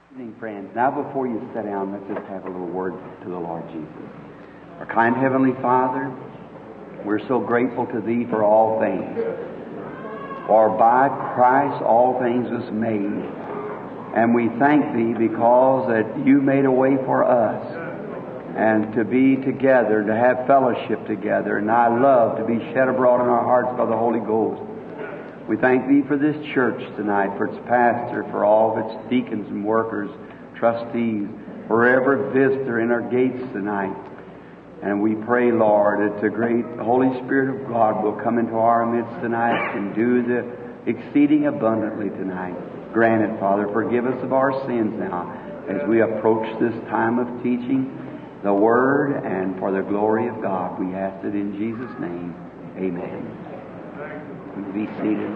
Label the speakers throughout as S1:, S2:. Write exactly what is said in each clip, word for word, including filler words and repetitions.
S1: Evening, friends. Now before you sit down, let's just have a little word to the Lord Jesus. Our kind Heavenly Father, we're so grateful to Thee for all things. For by Christ all things was made. And we thank Thee because that You made a way for us. And to be together, to have fellowship together. And Thy love to be shed abroad in our hearts by the Holy Ghost. We thank Thee for this church tonight, for its pastor, for all of its deacons and workers, trustees, for every visitor in our gates tonight. And we pray, Lord, that the great Holy Spirit of God will come into our midst tonight and do the exceeding abundantly tonight. Grant it, Father. Forgive us of our sins now as we approach this time of teaching the Word, and for the glory of God. We ask it in Jesus' name. Amen. Be seated.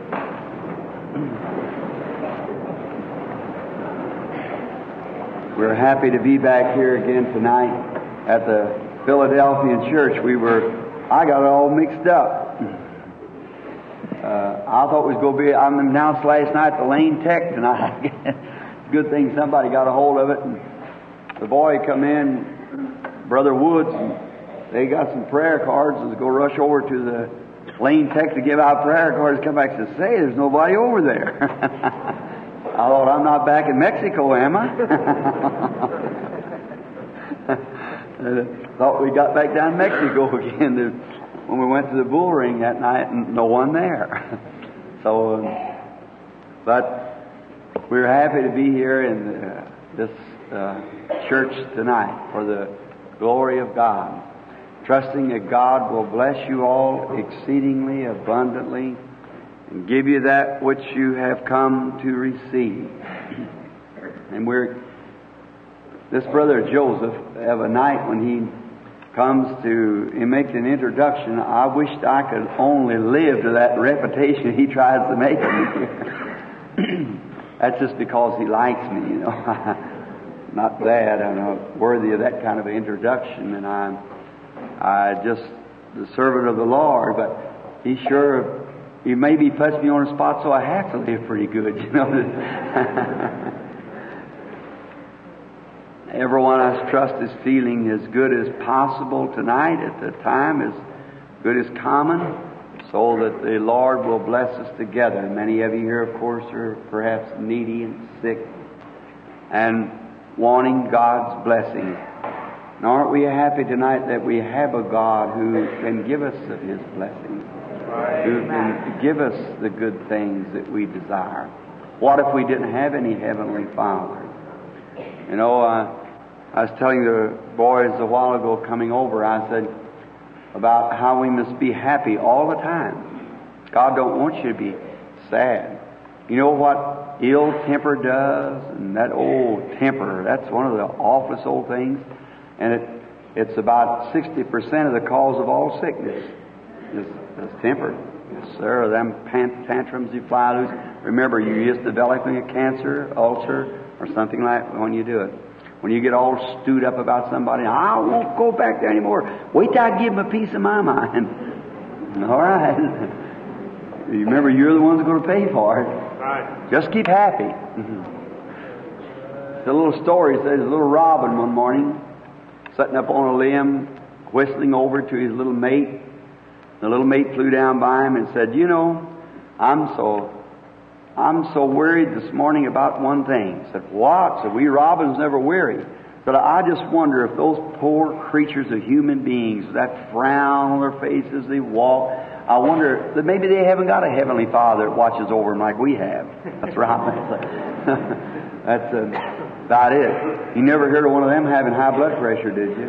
S1: We're happy to be back here again tonight at the Philadelphian church. We were, I got it all mixed up. Uh, I thought it was going to be, I announced last night the Lane Tech tonight. Good thing somebody got a hold of it. And the boy come in, Brother Woods, and they got some prayer cards and go rush over to the Lane Tech to give out prayer cards. Come back and say, there's nobody over there. I thought, I'm not back in Mexico, am I? Thought we got back down to Mexico again when we went to the bull ring that night, and no one there. So, um, but we're happy to be here in uh, this uh, church tonight for the glory of God. Trusting that God will bless you all exceedingly abundantly and give you that which you have come to receive. And we're, this brother Joseph, have a night when he comes to he makes an introduction. I wished I could only live to that reputation he tries to make me. That's just because he likes me, you know. Not that I'm not worthy of that kind of introduction, and I'm I just the servant of the Lord, but he sure, he maybe puts me on a spot so I have to live pretty good, you know. Everyone I trust is feeling as good as possible tonight at the time, as good as common, so that the Lord will bless us together. Many of you here, of course, are perhaps needy and sick and wanting God's blessing. And aren't we happy tonight that we have a God who can give us of His blessings, who can give us the good things that we desire? What if we didn't have any Heavenly Father? You know, uh, I was telling the boys a while ago coming over, I said about how we must be happy all the time. God don't want you to be sad. You know what ill temper does? And that old temper, that's one of the awfulest old things. And it, it's about sixty percent of the cause of all sickness is, is temper. Yes, sir. Them pant- tantrums you fly loose. Remember, you're just developing a cancer, ulcer, or something like that when you do it. When you get all stewed up about somebody, I won't go back there anymore. Wait till I give them a piece of my mind. All right. You remember, you're the ones who's going to pay for it. Right. Just keep happy. Mm-hmm. The little story says a little robin one morning, sitting up on a limb, whistling over to his little mate. The little mate flew down by him and said, you know, I'm so I'm so worried this morning about one thing. He said, what? Said, we robins never weary. But I just wonder if those poor creatures of human beings, that frown on their faces, they walk, I wonder that maybe they haven't got a Heavenly Father that watches over them like we have. That's right. That's uh, about it. You never heard of one of them having high blood pressure, did you?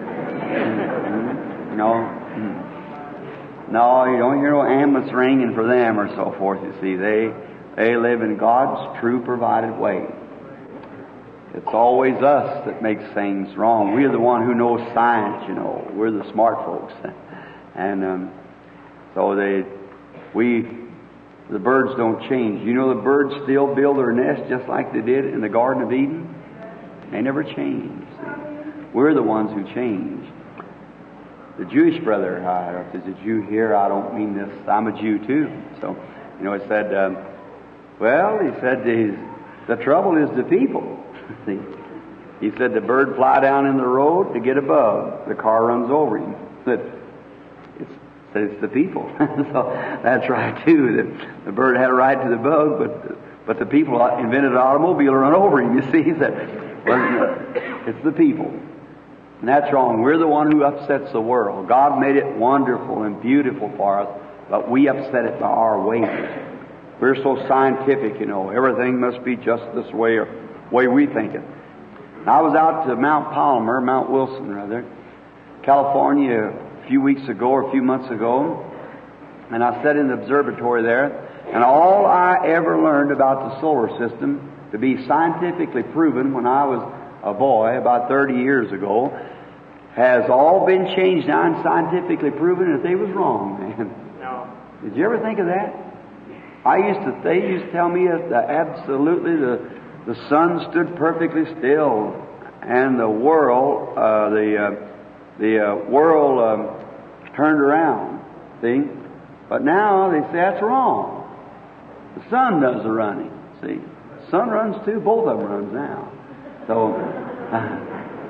S1: Mm-hmm. No. Mm-hmm. No, you don't hear no ambulance ringing for them or so forth, you see. They they live in God's true provided way. It's always us that makes things wrong. We're the one who knows science, you know. We're the smart folks. And um, so they, we, the birds don't change. You know the birds still build their nest just like they did in the Garden of Eden? They never change. See? We're the ones who change. The Jewish brother, I don't know if there's a Jew here, I don't mean this, I'm a Jew too. So, you know, he said, um, well, he said, the, the trouble is the people. See? He said the bird fly down in the road to get a bug. The car runs over him. But it's, it's the people. So that's right too. The, the bird had a right to the bug, but but the people invented an automobile to run over him. You see, that wasn't it's the people. And that's wrong. We're the one who upsets the world. God made it wonderful and beautiful for us, but we upset it by our ways. We're so scientific, you know. Everything must be just this way or way we think it. And I was out to Mount Palomar, Mount Wilson rather, California a few weeks ago or a few months ago, and I sat in the observatory there, and all I ever learned about the solar system to be scientifically proven when I was a boy about thirty years ago has all been changed now and scientifically proven that they was wrong, man.
S2: No.
S1: Did you ever think of that? I used to, they used to tell me that the, absolutely the, the sun stood perfectly still and the world, uh, the, uh, the uh, world um, turned around, see? But now they say that's wrong. The sun does the running, see? The sun runs too, both of them runs now. So, uh,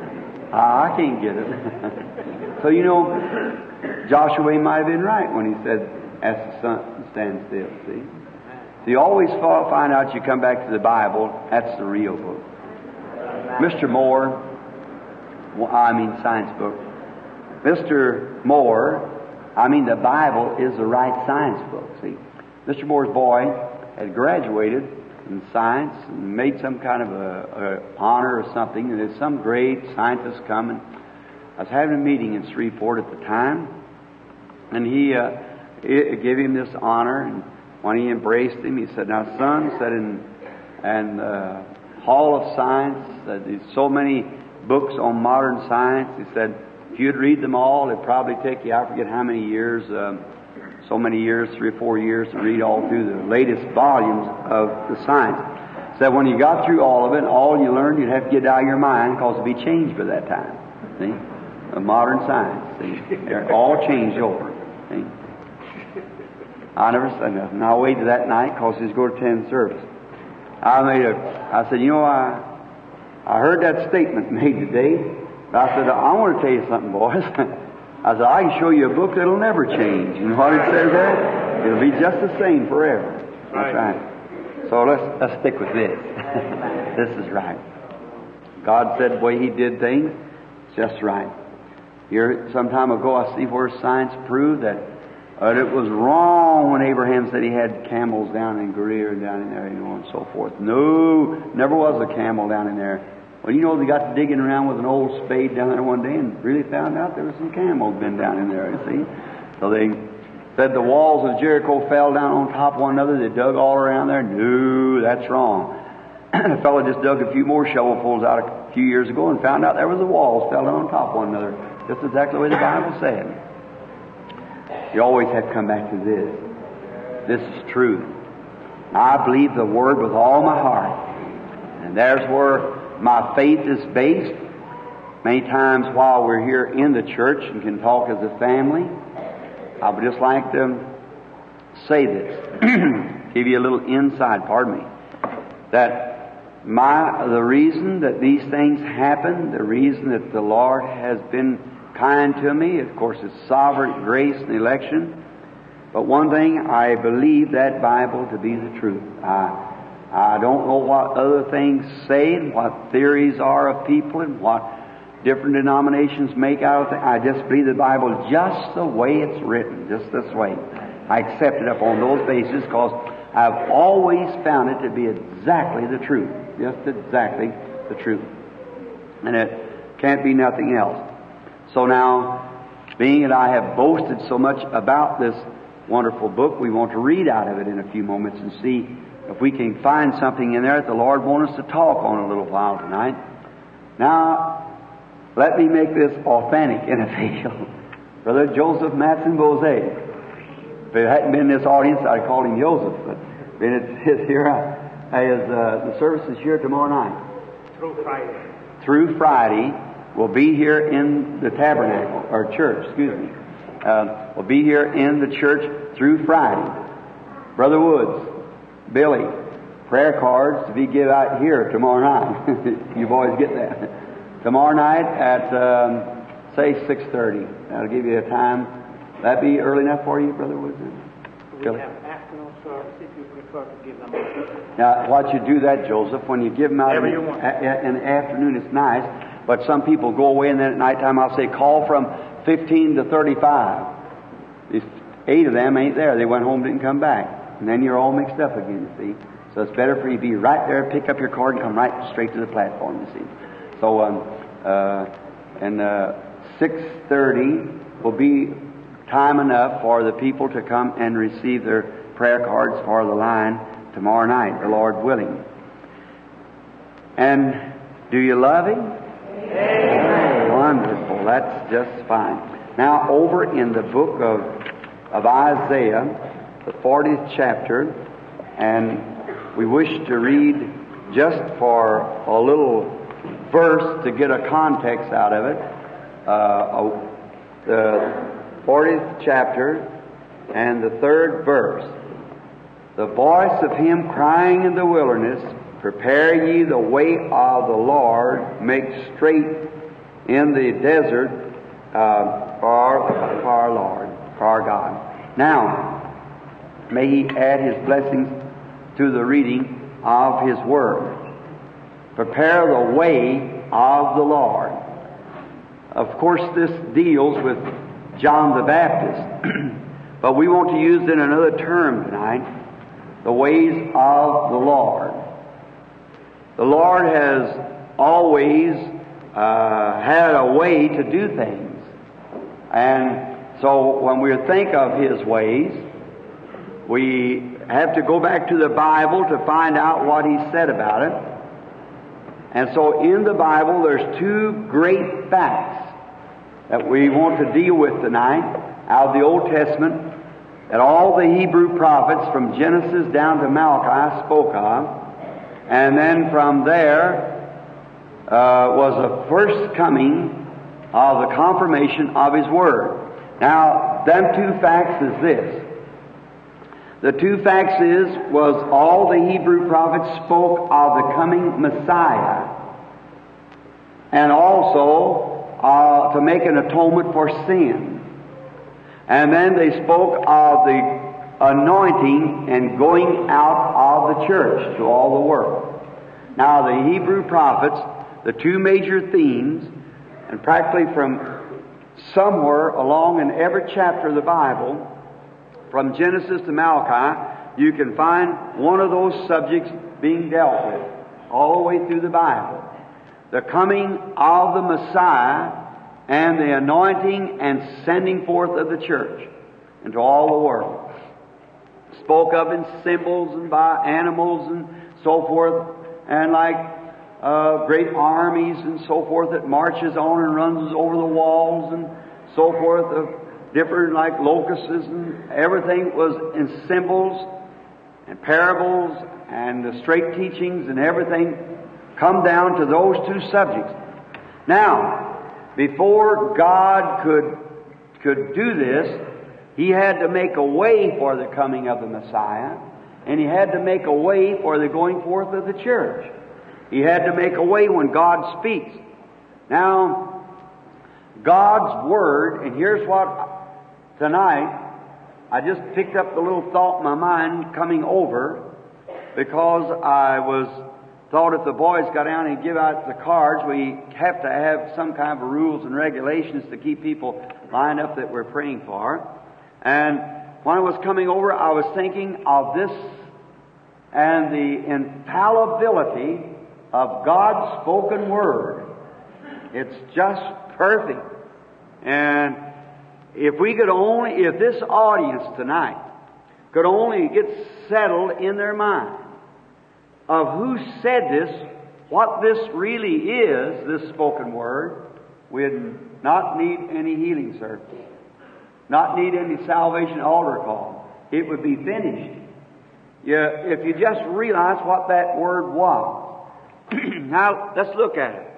S1: I can't get it. So, you know, Joshua might have been right when he said, ask the sun to stand still, see? So you always find out, you come back to the Bible, that's the real book. Mister Moore, well, I mean science book. Mister Moore, I mean the Bible is the right science book, see? Mister Moore's boy had graduated in science and made some kind of a, a honor or something, and there's some great scientist coming. I was having a meeting in Shreveport at the time, and he uh, it, gave him this honor, and when he embraced him, he said, "Now, son," said in and uh, Hall of Science, said, there's so many books on modern science. He said, if you'd read them all, it'd probably take you, I forget how many years, um, so many years, three or four years, to read all through the latest volumes of the science. Said when you got through all of it, all you learned, you'd have to get out of your mind because it'd be changed by that time. See? The modern science. See? They're all changed over. See? I never said nothing. I waited that night because he was going to attend service. I made a, I said, you know, I, I heard that statement made today. I said, I want to tell you something, boys. I said, I can show you a book that'll never change. You know what it says there? It'll be just the same forever. That's right. So let's, let's stick with this. This is right. God said the way He did things, it's just right. Here, some time ago, I see where science proved that uh, it was wrong when Abraham said he had camels down in Greer and down in there, you know, and so forth. No, never was a camel down in there. Well, you know, they got to digging around with an old spade down there one day and really found out there was some camels been down in there, you see. So they said the walls of Jericho fell down on top of one another. They dug all around there. No, that's wrong. The fellow just dug a few more shovelfuls out a few years ago and found out there was the walls fell down on top of one another. Just exactly the way the Bible said. You always have to come back to this. This is truth. I believe the Word with all my heart. And there's where my faith is based. Many times while we're here in the church and can talk as a family, I would just like to say this, give you a little insight, pardon me, that my the reason that these things happen, the reason that the Lord has been kind to me, of course, is sovereign grace and election. But one thing, I believe that Bible to be the truth. I I don't know what other things say and what theories are of people and what different denominations make out of it. I just believe the Bible just the way it's written, just this way. I accept it upon those bases because I've always found it to be exactly the truth. Just exactly the truth. And it can't be nothing else. So now, being that I have boasted so much about this wonderful book, we want to read out of it in a few moments and see if we can find something in there that the Lord wants us to talk on a little while tonight. Now, let me make this authentic and official. Brother Joseph Matson Bose. If it hadn't been in this audience, I'd call him Joseph. But being it's here, as uh, the service is here tomorrow night.
S2: Through Friday.
S1: Through Friday, we'll be here in the tabernacle, or church, excuse me. Uh, we'll be here in the church through Friday. Brother Woods, Billy, prayer cards to be given out here tomorrow night. You boys get that. Tomorrow night at, um, say, six thirty. That'll give you a time. That'd be early enough for you, Brother Woodson?
S2: We have afternoon service if you prefer to give them out.
S1: Now, why you do that, Joseph, when you give them out in,
S2: you want.
S1: a, in the afternoon, it's nice, but some people go away and then at nighttime I'll say, call from fifteen to thirty-five. If eight of them ain't there, they went home, didn't come back. And then you're all mixed up again, you see. So it's better for you to be right there, pick up your card, and come right straight to the platform, you see. So, um, uh, and uh, six thirty will be time enough for the people to come and receive their prayer cards for the line tomorrow night, the Lord willing. And do you love Him? Amen. Wonderful. That's just fine. Now, over in the book of, of Isaiah, the fortieth chapter, and we wish to read just for a little verse to get a context out of it. Uh, the fortieth chapter and the third verse. The voice of him crying in the wilderness, prepare ye the way of the Lord, make straight in the desert uh, for, for our Lord, for our God. Now, may He add His blessings to the reading of His Word. Prepare the way of the Lord. Of course, this deals with John the Baptist, but we want to use it in another term tonight, the ways of the Lord. The Lord has always uh, had a way to do things, and so when we think of His ways, we have to go back to the Bible to find out what He said about it. And so in the Bible there's two great facts that we want to deal with tonight out of the Old Testament that all the Hebrew prophets from Genesis down to Malachi spoke of. And then from there uh, was the first coming of the confirmation of His Word. Now, them two facts is this. The two facts is, was all the Hebrew prophets spoke of the coming Messiah, and also Uh, to make an atonement for sin. And then they spoke of the anointing and going out of the church to all the world. Now, the Hebrew prophets, the two major themes, and practically from somewhere along in every chapter of the Bible, from Genesis to Malachi, you can find one of those subjects being dealt with all the way through the Bible. The coming of the Messiah and the anointing and sending forth of the church into all the world. Spoke of in symbols and by animals and so forth, and like uh, great armies and so forth that marches on and runs over the walls and so forth, of different like locusts, and everything was in symbols and parables and the straight teachings, and everything come down to those two subjects. Now, before God could could do this, He had to make a way for the coming of the Messiah, and He had to make a way for the going forth of the church. He had to make a way when God speaks. Now, God's Word, and here's what tonight, I just picked up the little thought in my mind coming over, because I was thought if the boys got down and give out the cards, we have to have some kind of rules and regulations to keep people lined up that we're praying for. And when I was coming over, I was thinking of this and the infallibility of God's spoken Word. It's just perfect. And if we could only, if this audience tonight could only get settled in their mind of who said this, what this really is, this spoken Word, we'd not need any healing service, not need any salvation altar call. It would be finished. You, if you just realize what that Word was. Now, let's look at it.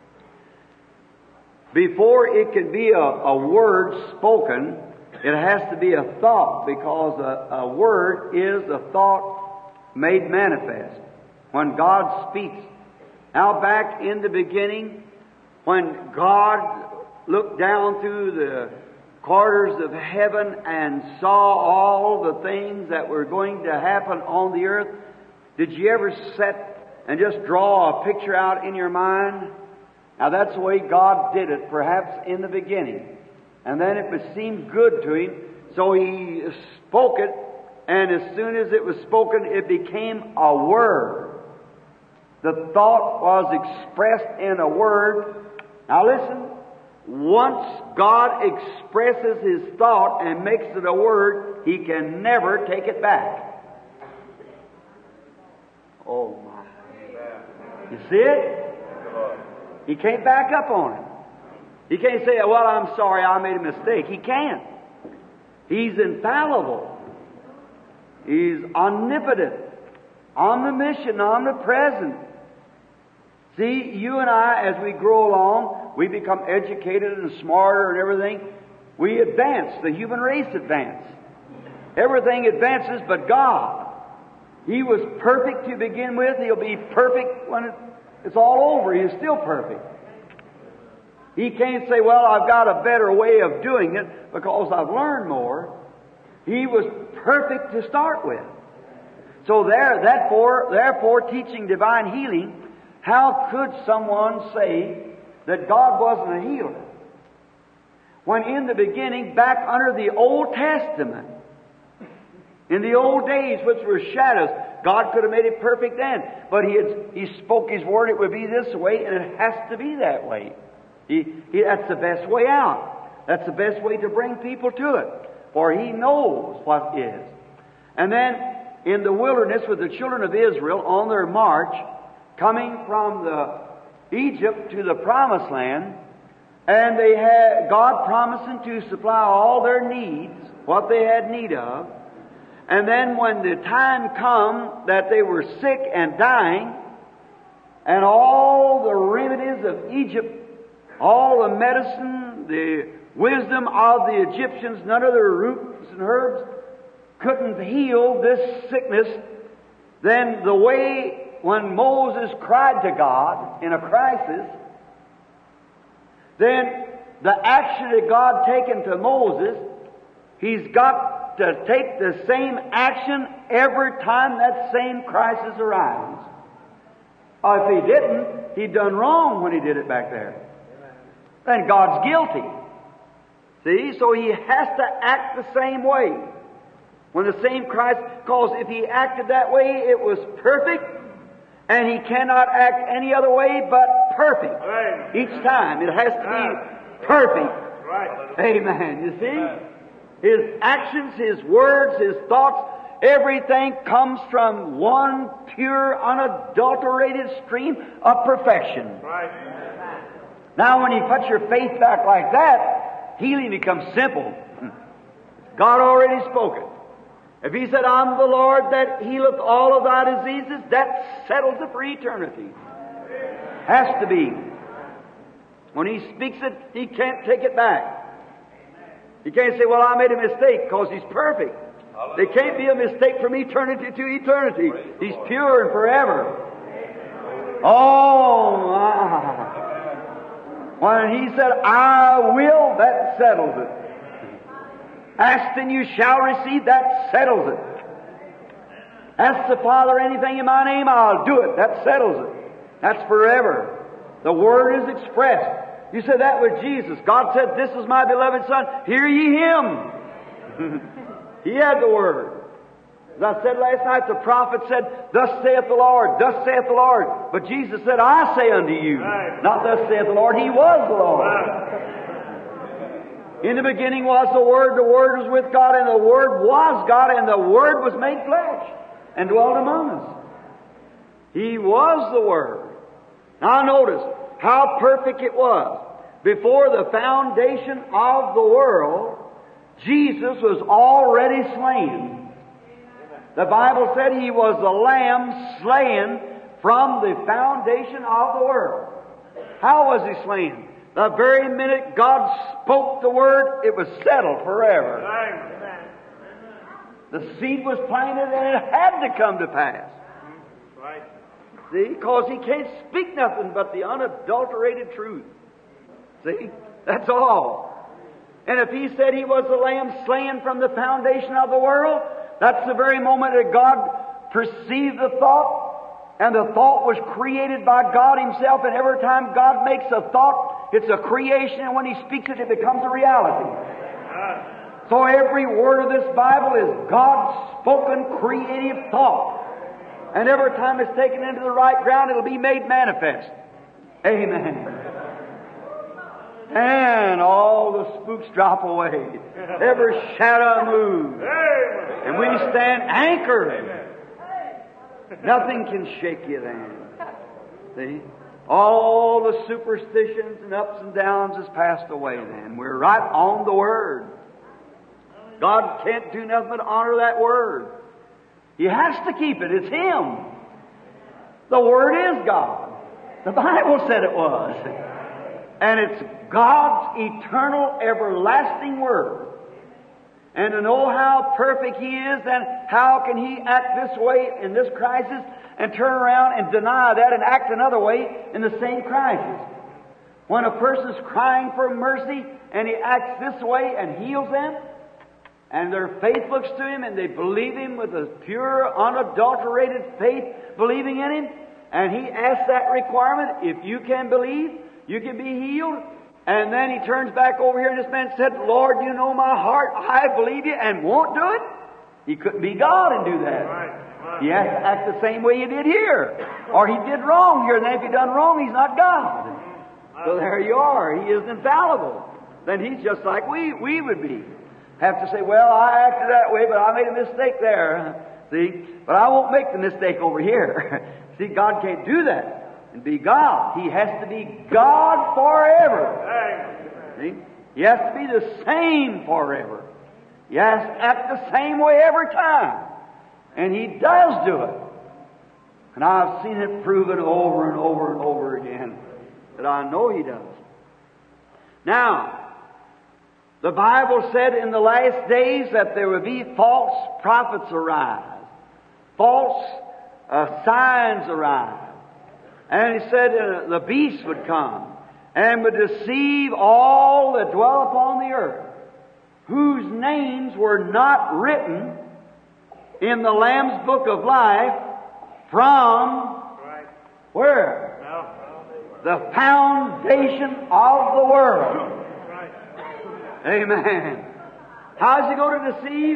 S1: Before it can be a, a word spoken, it has to be a thought, because a, a word is a thought made manifest. When God speaks. Now back in the beginning, when God looked down through the quarters of heaven and saw all the things that were going to happen on the earth, did you ever sit and just draw a picture out in your mind? Now that's the way God did it, perhaps in the beginning. And then it seemed good to Him, so He spoke it, and as soon as it was spoken, it became a word. The thought was expressed in a word. Now listen, once God expresses His thought and makes it a word, He can never take it back. Oh my. You see it? He can't back up on it. He can't say, well, I'm sorry, I made a mistake. He can't. He's infallible. He's omnipotent, omniscient, omnipresent. See, you and I, as we grow along, we become educated and smarter and everything. We advance. The human race advances. Everything advances but God. He was perfect to begin with. He'll be perfect when it's all over. He's still perfect. He can't say, well, I've got a better way of doing it because I've learned more. He was perfect to start with. So there, therefore, therefore, teaching divine healing, how could someone say that God wasn't a healer? When in the beginning, back under the Old Testament, in the old days, which were shadows, God could have made it perfect then. But He had, He spoke His Word, it would be this way, and it has to be that way. He, he, that's the best way out. That's the best way to bring people to it. For He knows what is. And then, in the wilderness with the children of Israel on their march, coming from the Egypt to the Promised Land, and they had God promising to supply all their needs, what they had need of. And then when the time come that they were sick and dying, and all the remedies of Egypt, all the medicine, the wisdom of the Egyptians, none of their roots and herbs couldn't heal this sickness, then the way when Moses cried to God in a crisis, then the action that God taken to Moses, He's got to take the same action every time that same crisis arises. Or if He didn't, He'd done wrong when He did it back there. Then God's guilty. See? So He has to act the same way. When the same crisis, because if He acted that way, it was perfect, and He cannot act any other way but perfect.
S2: Right.
S1: Each time. It has to be perfect.
S2: Right.
S1: Amen. You see? His actions, His words, His thoughts, everything comes from one pure, unadulterated stream of perfection.
S2: Right.
S1: Now when you put your faith back like that, healing becomes simple. God already spoke it. If He said, I'm the Lord that healeth all of thy diseases, that settles it for eternity. Has to be. When He speaks it, He can't take it back. He can't say, well, I made a mistake, because He's perfect. There can't be a mistake from eternity to eternity. He's pure and forever. Oh, my. When He said, I will, that settles it. Ask and you shall receive, that settles it. Ask the Father anything in my name, I'll do it. That settles it. That's forever. The Word is expressed. You said that with Jesus. God said, this is my beloved Son, hear ye Him. He had the Word. As I said last night, the prophet said, thus saith the Lord, thus saith the Lord. But Jesus said, I say unto you,
S2: right.
S1: Not thus saith the Lord, He was the Lord.
S2: Right.
S1: In the beginning was the Word, the Word was with God, and the Word was God, and the Word was made flesh, and dwelt among us. He was the Word. Now notice how perfect it was. Before the foundation of the world, Jesus was already slain. The Bible said He was the Lamb slain from the foundation of the world. How was He slain? The very minute God spoke the Word, it was settled forever. The seed was planted and it had to come to pass.
S2: Right.
S1: See? Because He can't speak nothing but the unadulterated truth. See? That's all. And if He said He was the Lamb slain from the foundation of the world, that's the very moment that God perceived the thought, and the thought was created by God Himself, and every time God makes a thought, it's a creation, and when He speaks it, it becomes a reality. So every word of this Bible is God's spoken creative thought. And every time it's taken into the right ground, it'll be made manifest. Amen. And all the spooks drop away. Every shadow moves. And we stand anchored. Nothing can shake you then. See? All the superstitions and ups and downs has passed away then. We're right on the Word. God can't do nothing but honor that Word. He has to keep it. It's Him. The Word is God. The Bible said it was. And it's God's eternal, everlasting Word. And to know how perfect He is, then how can He act this way in this crisis and turn around and deny that and act another way in the same crisis? When a person's crying for mercy and He acts this way and heals them, and their faith looks to Him and they believe Him with a pure, unadulterated faith, believing in Him, and He asks that requirement, if you can believe, you can be healed. And then He turns back over here and this man said, Lord, you know my heart, I believe You, and won't do it. He couldn't be God and do that.
S2: Right, right.
S1: He has to act the same way He did here. Or He did wrong here, and then if He done wrong, He's not God. So there you are. He is infallible. Then He's just like we, we would be. Have to say, well, I acted that way, but I made a mistake there. See? But I won't make the mistake over here. See, God can't do that and be God. He has to be God forever. See? He has to be the same forever. He has to act the same way every time. And He does do it. And I've seen it proven over and over and over again that I know He does. Now, the Bible said in the last days that there would be false prophets arise. False uh, signs arise. And He said uh, the beast would come and would deceive all that dwell upon the earth, whose names were not written in the Lamb's Book of Life from
S2: Right.
S1: where?
S2: No.
S1: The foundation of the world.
S2: Right.
S1: Amen. How is He going to deceive?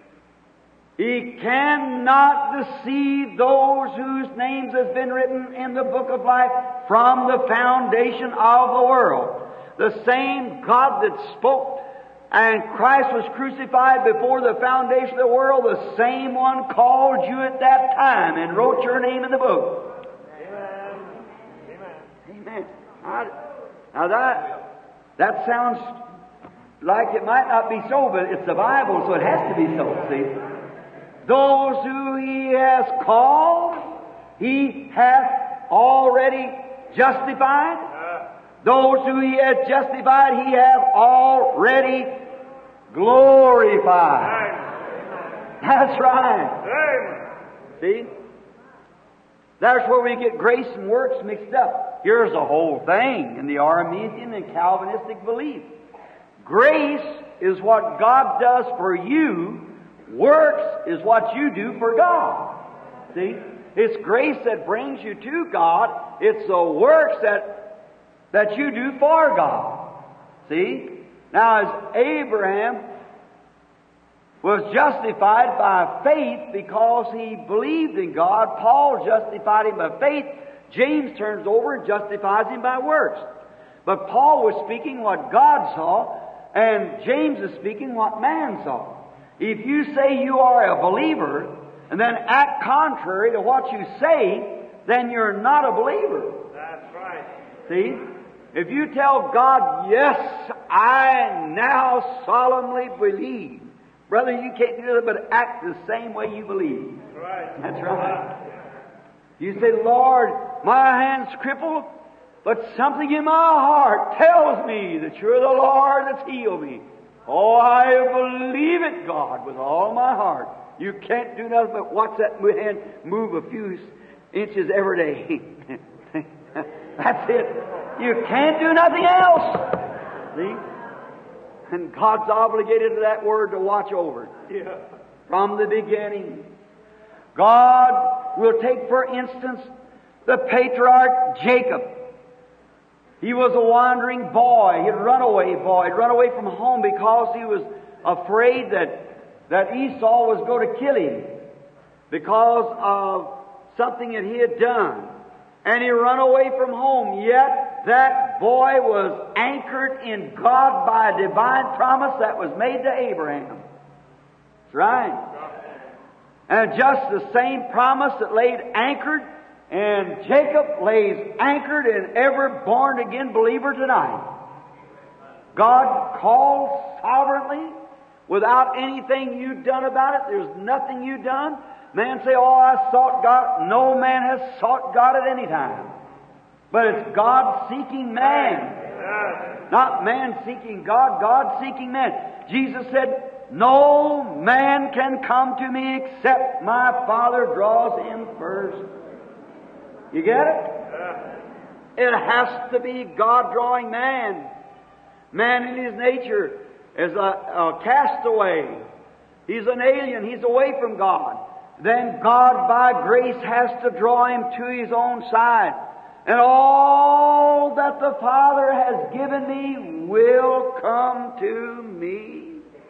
S1: He cannot deceive those whose names have been written in the Book of Life from the foundation of the world. The same God that spoke and Christ was crucified before the foundation of the world, the same one called you at that time and wrote your name in the book.
S2: Amen. Amen.
S1: Amen. Now, now that, that sounds like it might not be so, but it's the Bible, so it has to be so, see. Those who He has called, He hath already justified. Those who He has justified, He hath already glorified. That's right. See? That's where we get grace and works mixed up. Here's the whole thing in the Arminian and Calvinistic belief. Grace is what God does for you. Works is what you do for God. See? It's grace that brings you to God. It's the works that, that you do for God. See? Now, as Abraham was justified by faith because he believed in God, Paul justified him by faith. James turns over and justifies him by works. But Paul was speaking what God saw, and James is speaking what man saw. If you say you are a believer and then act contrary to what you say, then you're not a believer.
S2: That's right.
S1: See? If you tell God, yes, I now solemnly believe, brother, you can't do nothing but act the same way you believe.
S2: That's right.
S1: That's right. You say, Lord, my hand's crippled, but something in my heart tells me that you're the Lord that's healed me. Oh, I believe it, God, with all my heart. You can't do nothing but watch that hand move a few inches every day. That's it. You can't do nothing else. See? And God's obligated to that Word to watch over it.
S2: Yeah.
S1: From the beginning. God will take, for instance, the patriarch Jacob. He was a wandering boy. He'd run away boy. He'd run away from home because he was afraid that, that Esau was going to kill him because of something that he had done. And he run away from home. Yet that boy was anchored in God by a divine promise that was made to Abraham. That's right. And just the same promise that laid anchored, and Jacob lays anchored in every born-again believer tonight. God calls sovereignly without anything you've done about it. There's nothing you've done. Man say, oh, I sought God. No man has sought God at any time. But it's God seeking man. Not man seeking God, God seeking man. Jesus said, no man can come to me except my Father draws him first. You get it? It has to be God drawing man. Man in his nature is a, a castaway. He's an alien. He's away from God. Then God by grace has to draw him to His own side. And all that the Father has given me will come to me.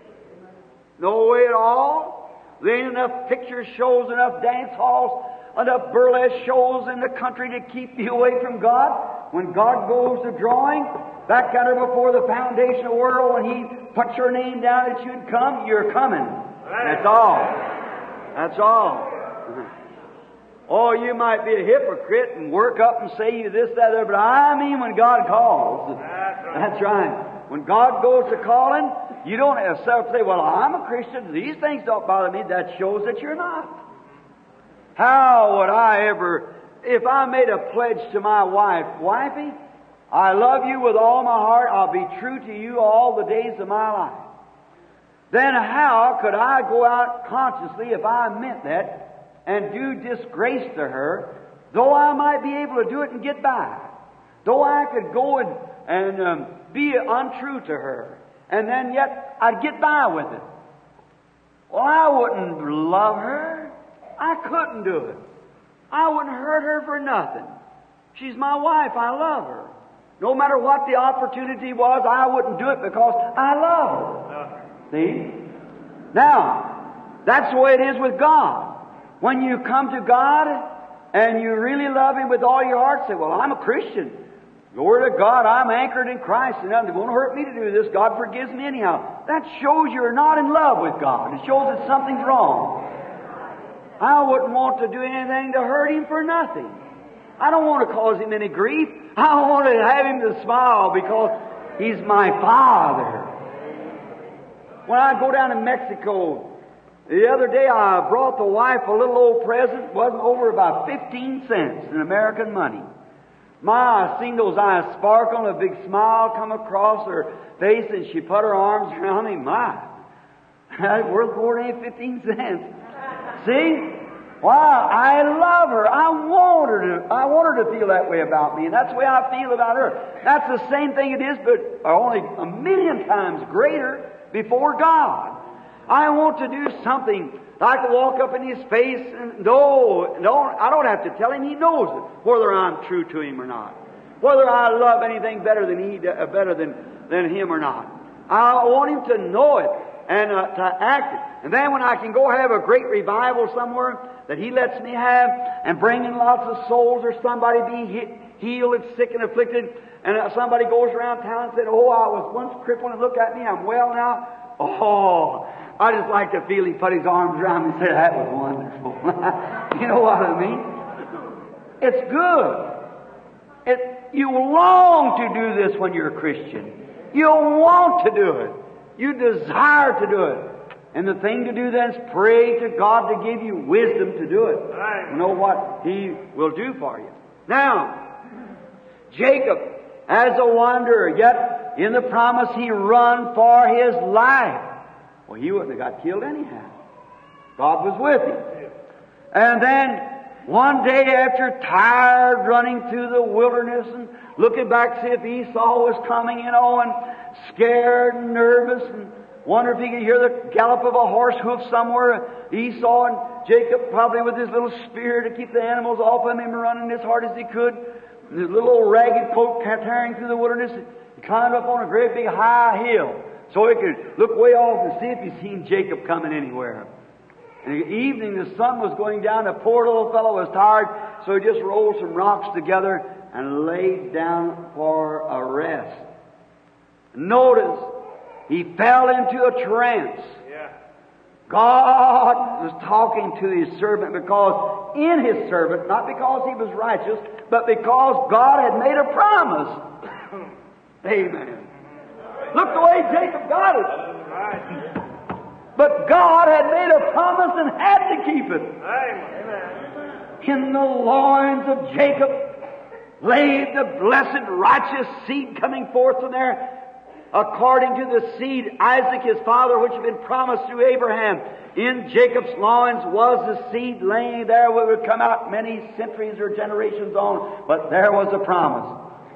S1: No way at all. There ain't enough picture shows, enough dance halls, enough burlesque shows in the country to keep you away from God. When God goes to drawing, back under before the foundation of the world, when He puts your name down that you'd come, you're coming. That's all. That's all. Oh, you might be a hypocrite and work up and say you this, that, other, but I mean when God calls. That's right. When God goes to calling, you don't have to say, well, I'm a Christian. These things don't bother me. That shows that you're not. How would I ever, if I made a pledge to my wife, wifey, I love you with all my heart. I'll be true to you all the days of my life. Then how could I go out consciously, if I meant that, and do disgrace to her, though I might be able to do it and get by? Though I could go and, and um, be untrue to her, and then yet I'd get by with it. Well, I wouldn't love her. I couldn't do it. I wouldn't hurt her for nothing. She's my wife. I love her. No matter what the opportunity was, I wouldn't do it because I love her. See? Now, that's the way it is with God. When you come to God and you really love Him with all your heart, say, well, I'm a Christian. Glory to God, I'm anchored in Christ, and nothing's going to hurt me to do this. God forgives me anyhow. That shows you're not in love with God. It shows that something's wrong. I wouldn't want to do anything to hurt Him for nothing. I don't want to cause Him any grief. I want to have Him to smile because He's my Father. When I go down to Mexico, the other day I brought the wife a little old present. It wasn't over about fifteen cents in American money. My, I seen those eyes sparkle and a big smile come across her face, and she put her arms around me. My, that's worth more than fifteen cents. See? Wow, I love her. I want her to, I want her to feel that way about me, and that's the way I feel about her. That's the same thing it is, but only a million times greater before God. I want to do something. I can walk up in His face and no, no, I don't have to tell Him. He knows it, whether I'm true to Him or not. Whether I love anything better than He, uh, better than, than Him or not. I want Him to know it and uh, to act it. And then when I can go have a great revival somewhere that He lets me have and bring in lots of souls, or somebody be hit, healed and sick and afflicted, and uh, somebody goes around town and said, oh, I was once crippled and look at me, I'm well now. Oh, I just like to feel Him put His arms around me and say, that was wonderful. You know what I mean? It's good. It, you long to do this when you're a Christian. You want to do it. You desire to do it. And the thing to do then is pray to God to give you wisdom to do it. You know what He will do for you. Now, Jacob, as a wanderer, yet in the promise he run for his life. Well, he wouldn't have got killed anyhow. God was with him. And then one day after, tired, running through the wilderness and looking back to see if Esau was coming, you know, and scared and nervous and wonder if he could hear the gallop of a horse hoof somewhere. Esau and Jacob probably with his little spear to keep the animals off of him, running as hard as he could. And his little old ragged coat tearing through the wilderness. He climbed up on a great big high hill so he could look way off and see if he'd seen Jacob coming anywhere. And in the evening, the sun was going down. The poor little fellow was tired, so he just rolled some rocks together and laid down for a rest. Notice, he fell into a trance.
S2: Yeah.
S1: God was talking to His servant because in His servant, not because he was righteous, but because God had made a promise. Amen. Look the way Jacob got it.
S2: Right.
S1: But God had made a promise and had to keep it.
S2: Amen.
S1: In the loins of Jacob lay the blessed righteous seed coming forth from there, according to the seed Isaac his father, which had been promised through Abraham. In Jacob's loins was the seed laying there, which would come out many centuries or generations on, but there was a promise.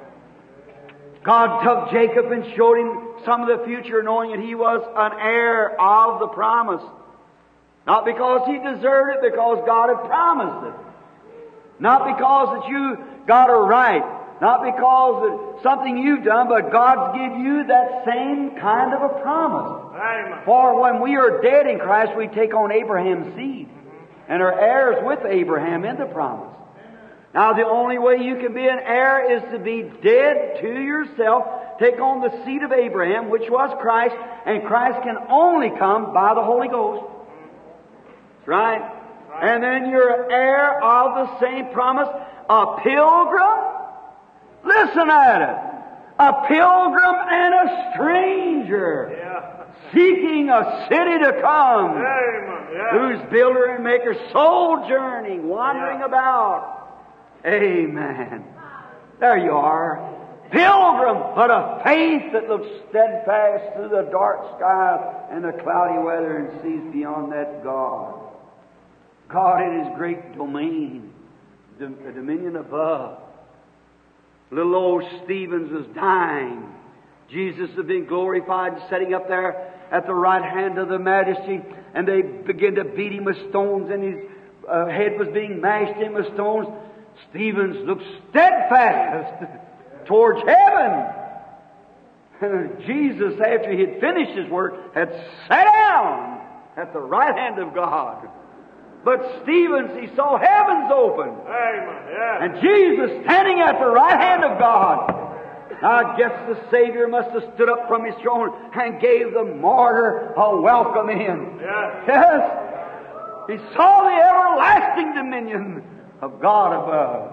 S1: God took Jacob and showed him some of the future, knowing that he was an heir of the promise. Not because he deserved it, because God had promised it. Not because that you got it right. Not because of something you've done, but God's give you that same kind of a promise.
S2: Amen.
S1: For when we are dead in Christ, we take on Abraham's seed and are heirs with Abraham in the promise. Now, the only way you can be an heir is to be dead to yourself, take on the seed of Abraham, which was Christ, and Christ can only come by the Holy Ghost. That's right. And then you're heir of the same promise, a pilgrim. Listen at it. A pilgrim and a stranger.
S2: Yeah.
S1: Seeking a city to come.
S2: Amen. Yeah.
S1: Whose builder and maker sojourning, wandering
S2: Yeah.
S1: about. Amen. There you are. Pilgrim, but a faith that looks steadfast through the dark sky and the cloudy weather and sees beyond that God. God in His great domain, the dominion above. Little old Stevens was dying. Jesus had been glorified, setting up there at the right hand of the Majesty, and they began to beat him with stones, and his uh, head was being mashed in with stones. Stevens looked steadfast towards heaven. Jesus, after he had finished his work, had sat down at the right hand of God. But Stevens, he saw heavens open.
S2: Amen. Yeah.
S1: And Jesus standing at the right hand of God. I guess the Savior must have stood up from His throne and gave the martyr a welcome in.
S2: Yeah.
S1: Yes. He saw the everlasting dominion of God above.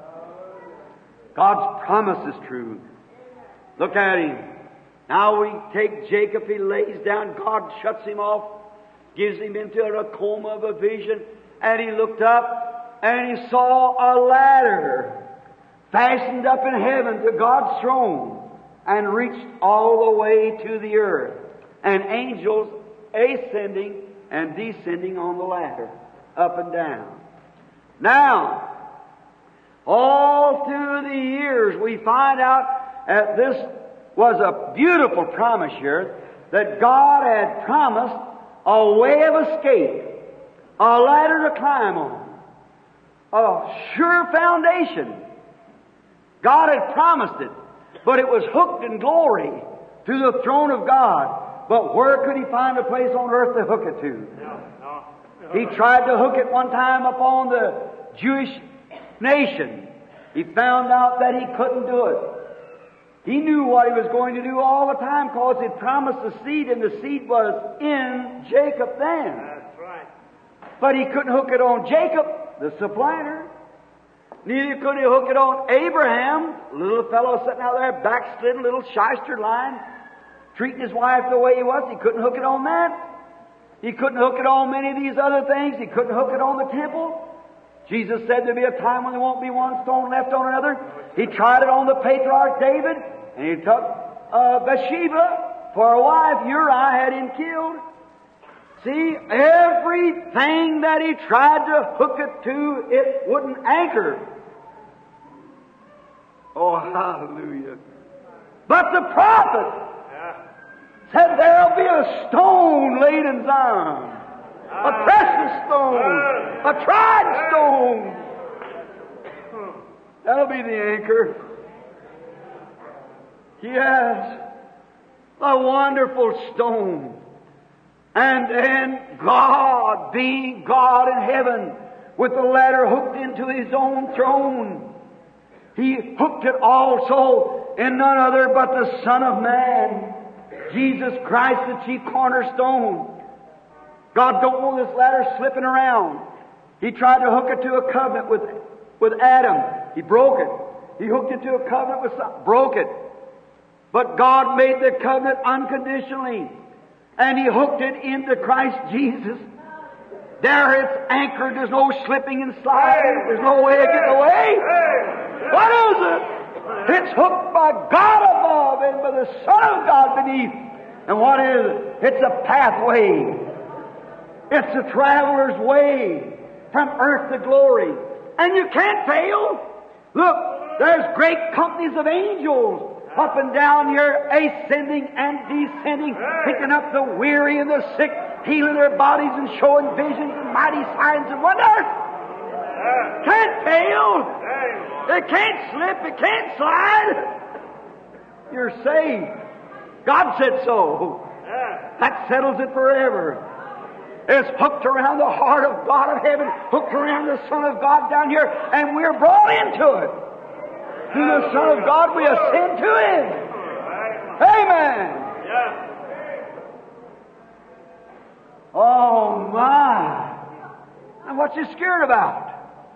S1: God's promise is true. Look at him. Now we take Jacob, he lays down, God shuts him off, gives him into a coma of a vision, and he looked up and he saw a ladder fastened up in heaven to God's throne and reached all the way to the earth, and angels ascending and descending on the ladder, up and down. Now, all through the years we find out that this was a beautiful promise here, that God had promised a way of escape, a ladder to climb on, a sure foundation. God had promised it, but it was hooked in glory to the throne of God. But where could He find a place on earth to hook it to?
S2: No, no.
S1: He tried to hook it one time upon the Jewish nation. He found out that he couldn't do it. He knew what he was going to do all the time because He promised the seed, and the seed was in Jacob then.
S2: That's right.
S1: But he couldn't hook it on Jacob, the supplanter. Neither could he hook it on Abraham, little fellow sitting out there, backslidden, little shyster line, treating his wife the way he was. He couldn't hook it on that. He couldn't hook it on many of these other things. He couldn't hook it on the temple. Jesus said there'll be a time when there won't be one stone left on another. He tried it on the patriarch David, and he took uh, Bathsheba for a wife, Uriah had him killed. See, everything that he tried to hook it to, it wouldn't anchor. Oh, hallelujah. But the prophet said there'll be a stone laid in Zion. A precious stone. A tried stone. That'll be the anchor. Yes. A wonderful stone. And then God, being God in heaven, with the ladder hooked into His own throne, He hooked it also in none other but the Son of Man, Jesus Christ, the chief cornerstone. God don't want this ladder slipping around. He tried to hook it to a covenant with, with Adam. He broke it. He hooked it to a covenant with some, broke it. But God made the covenant unconditionally. And He hooked it into Christ Jesus. There it's anchored. There's no slipping and sliding. There's no way of getting away. What is it? It's hooked by God above and by the Son of God beneath. And what is it? It's a pathway. It's a traveler's way from earth to glory. And you can't fail. Look, there's great companies of angels up and down here, ascending and descending, picking up the weary and the sick, healing their bodies and showing visions and mighty signs and wonders. Can't fail. It can't slip. It can't slide. You're saved. God said so. That settles it forever. It's hooked around the heart of God of heaven, hooked around the Son of God down here, and we're brought into it. Through the Son of God, we ascend to Him. Amen. Oh, my. And what you scared about?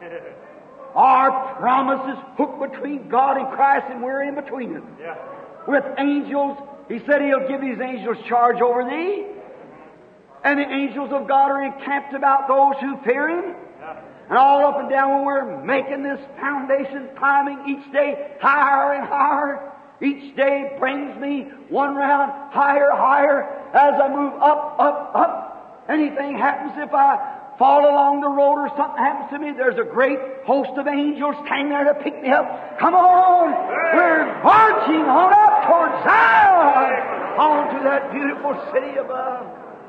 S1: Our promise is hooked between God and Christ, and we're in between it. With angels, He said He'll give His angels charge over thee. And the angels of God are encamped about those who fear Him. And all up and down when we're making this foundation, climbing each day higher and higher. Each day brings me one round higher, higher. As I move up, up, up. Anything happens if I fall along the road or something happens to me, there's a great host of angels standing there to pick me up. Come on! We're marching on up towards Zion! On to that beautiful city above.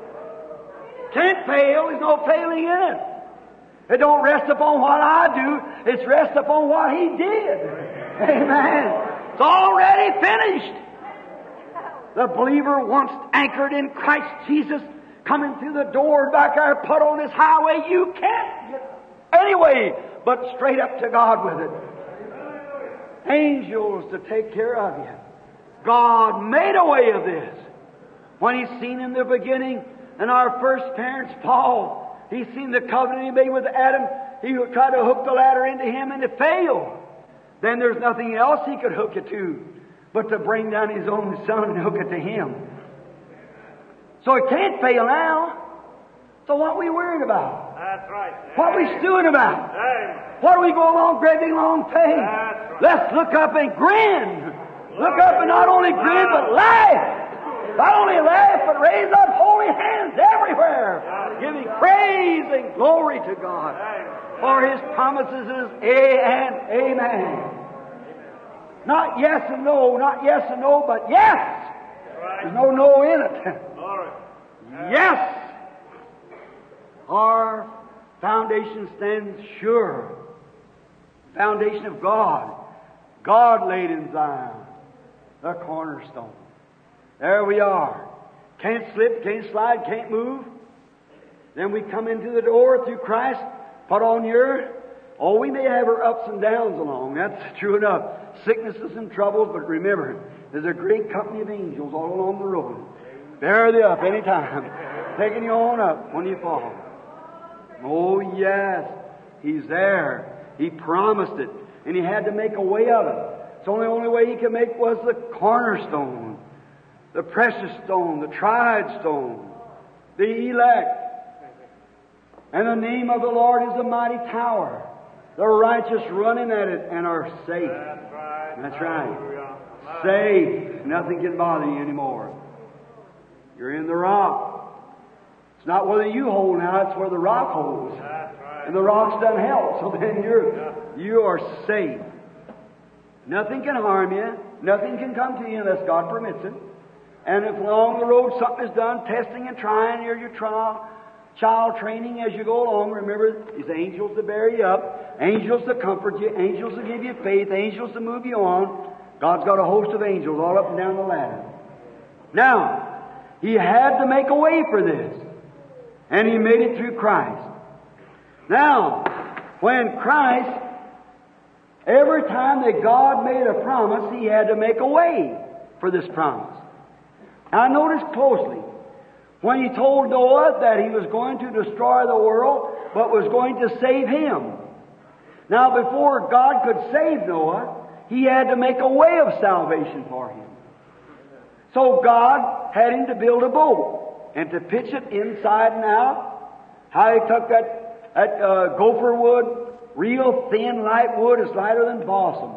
S1: Can't fail. There's no failing in it. It don't rest upon what I do. It's rest upon what He did. Amen. It's already finished. The believer once anchored in Christ Jesus, coming through the door back there, put on this highway, you can't get any way but straight up to God with it. Angels to take care of you. God made a way of this. When He seen in the beginning, and our first parents, Paul, He seen the covenant He made with Adam. He tried to hook the ladder into him and it failed. Then there's nothing else He could hook it to but to bring down His own Son and hook it to Him. So it can't fail now. So what are we worried about?
S2: That's right.
S1: What are we stewing about?
S2: Amen.
S1: What do we go along graving along pain?
S2: Right.
S1: Let's look up and grin. Look up and not only grin but laugh. Not only laugh, but raise up holy hands everywhere, giving praise and glory to God. For His promises is A and Amen. Not yes and no, not yes and no, but yes. There's no no in it. Yes. Our foundation stands sure. Foundation of God. God laid in Zion, the cornerstone. There we are. Can't slip, can't slide, can't move. Then we come into the door through Christ, put on your... Oh, we may have our ups and downs along. That's true enough. Sicknesses and troubles, but remember, there's a great company of angels all along the road. Bear thee up any time, taking you on up when you fall. Oh, yes, He's there. He promised it, and He had to make a way of it. It's the only, only way He could make was the cornerstone. The precious stone, the tried stone, the elect. And the name of the Lord is a mighty tower. The righteous run in at it and are safe. That's right. That's right. Safe. Nothing can bother you anymore. You're in the rock. It's not whether you hold now, it's where the rock holds.
S2: That's right.
S1: And the rock's done help, so then you're,
S2: Yeah.
S1: you are safe. Nothing can harm you. Nothing can come to you unless God permits it. And if along the road something is done, testing and trying, or your trial, child training as you go along, remember, these angels to bear you up, angels to comfort you, angels to give you faith, angels to move you on. God's got a host of angels all up and down the ladder. Now, He had to make a way for this. And He made it through Christ. Now, when Christ, every time that God made a promise, He had to make a way for this promise. Now, notice closely. When He told Noah that He was going to destroy the world, but was going to save him. Now, before God could save Noah, He had to make a way of salvation for him. So God had him to build a boat and to pitch it inside and out. How He took that, that uh, gopher wood, real thin, light wood, is lighter than balsam.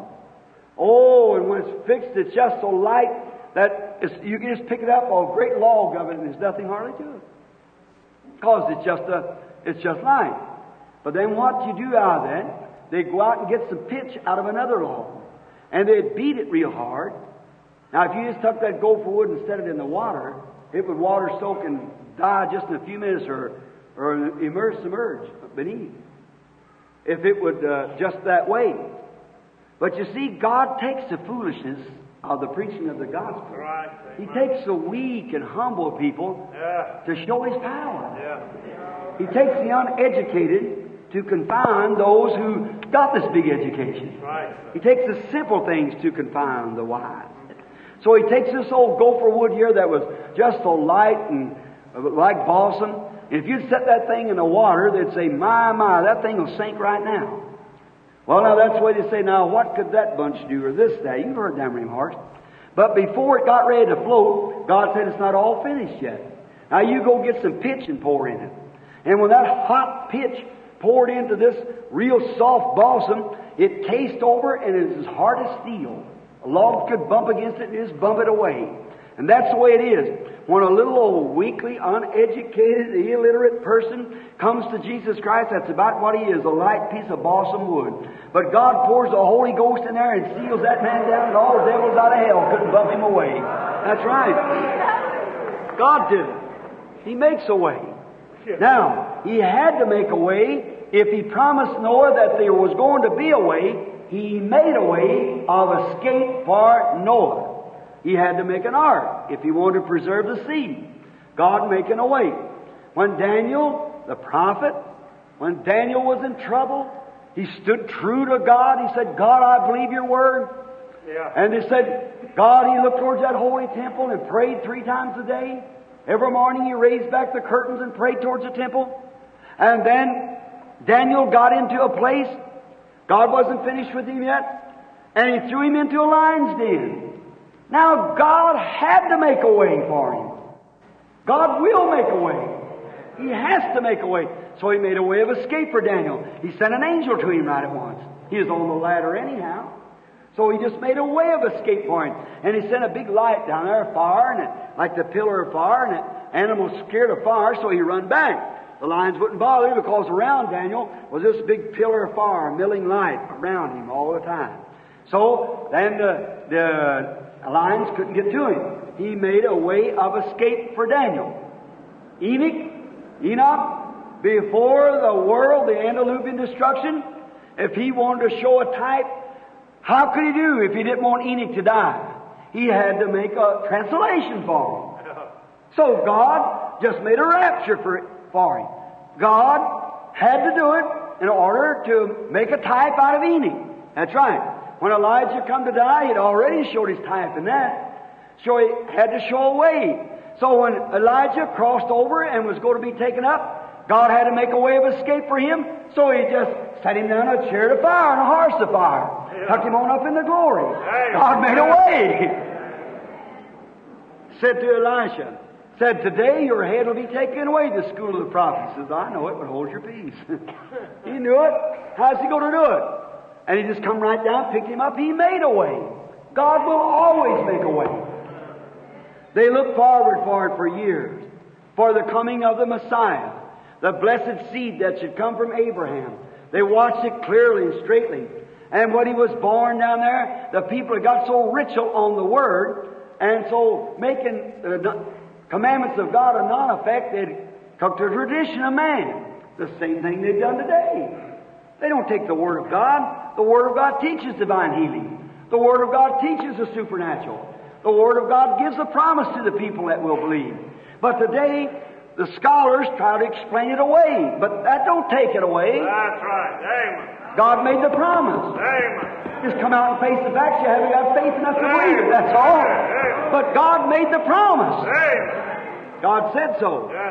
S1: Oh, and when it's fixed, it's just so light that it's, you can just pick it up, a great log of it, and there's nothing hardly to it. Because it's just a, it's just light. But then what you do out of that, they go out and get some pitch out of another log. And they'd beat it real hard. Now, if you just took that gopher wood and set it in the water, it would water soak and die just in a few minutes, or, or immerse, submerge beneath. If it would uh, just that way. But you see, God takes the foolishness of the preaching of the gospel.
S2: Right.
S1: He takes the weak and humble people
S2: Yeah.
S1: to show His power.
S2: Yeah.
S1: He takes the uneducated to confound those who got this big education.
S2: Right.
S1: He takes the simple things to confound the wise. So He takes this old gopher wood here that was just so light and uh, like balsam. And if you'd set that thing in the water, they'd say, my, my, that thing will sink right now. Well, now that's the way they say, now what could that bunch do, or this, that? You've heard them remarks. But before it got ready to float, God said it's not all finished yet. Now you go get some pitch and pour in it. And when that hot pitch poured into this real soft balsam, it cased over and it's as hard as steel. A log could bump against it and just bump it away. And that's the way it is. When a little old weakly, uneducated, illiterate person comes to Jesus Christ, that's about what he is, a light piece of balsam wood. But God pours the Holy Ghost in there and seals that man down, and all the devils out of hell couldn't bump him away. That's right. God did it. He makes a way. Now, He had to make a way. If He promised Noah that there was going to be a way, He made a way of escape for Noah. He had to make an ark if He wanted to preserve the seed. God making a way. When Daniel, the prophet, when Daniel was in trouble, he stood true to God. He said, God, I believe Your word.
S2: Yeah.
S1: And they said, God, he looked towards that holy temple and prayed three times a day. Every morning he raised back the curtains and prayed towards the temple. And then Daniel got into a place. God wasn't finished with him yet. And He threw him into a lion's den. Now, God had to make a way for him. God will make a way. He has to make a way. So He made a way of escape for Daniel. He sent an angel to him right at once. He was on the ladder anyhow. So He just made a way of escape for him. And He sent a big light down there, a fire, and it, like the pillar of fire, and the animal scared of fire, so he run back. The lions wouldn't bother him because around Daniel was this big pillar of fire, milling light around him all the time. So then the, the lions couldn't get to him. He made a way of escape for Daniel. Enoch, Enoch, before the world, the antediluvian destruction, if he wanted to show a type, how could he do if he didn't want Enoch to die? He had to make a translation for him. So God just made a rapture for, for him. God had to do it in order to make a type out of Enoch. That's right. When Elijah come to die, he'd already showed his type in that. So he had to show a way. So when Elijah crossed over and was going to be taken up, God had to make a way of escape for him. So He just set him down in a chariot of fire and a horse of fire. Tucked him on up in the glory. God made a way. Said to Elisha, said, today your head will be taken away, the school of the prophets. He says, I know it, but hold your peace. He knew it. How's he going to do it? And he just come right down, picked him up. He made a way. God will always make a way. They looked forward for it for years, for the coming of the Messiah, the blessed seed that should come from Abraham. They watched it clearly and straightly. And when He was born down there, the people had got so rich on the Word, and so making the commandments of God a non-effect, they'd took the tradition of man. The same thing they've done today. They don't take the Word of God. The Word of God teaches divine healing. The Word of God teaches the supernatural. The Word of God gives a promise to the people that will believe. But today, the scholars try to explain it away. But that don't take it away.
S3: That's right. Amen.
S1: God made the promise.
S3: Amen.
S1: Just come out and face the facts. You haven't got faith enough to believe it. That's all.
S3: Amen.
S1: But God made the promise.
S3: Amen.
S1: God said so.
S3: Yes.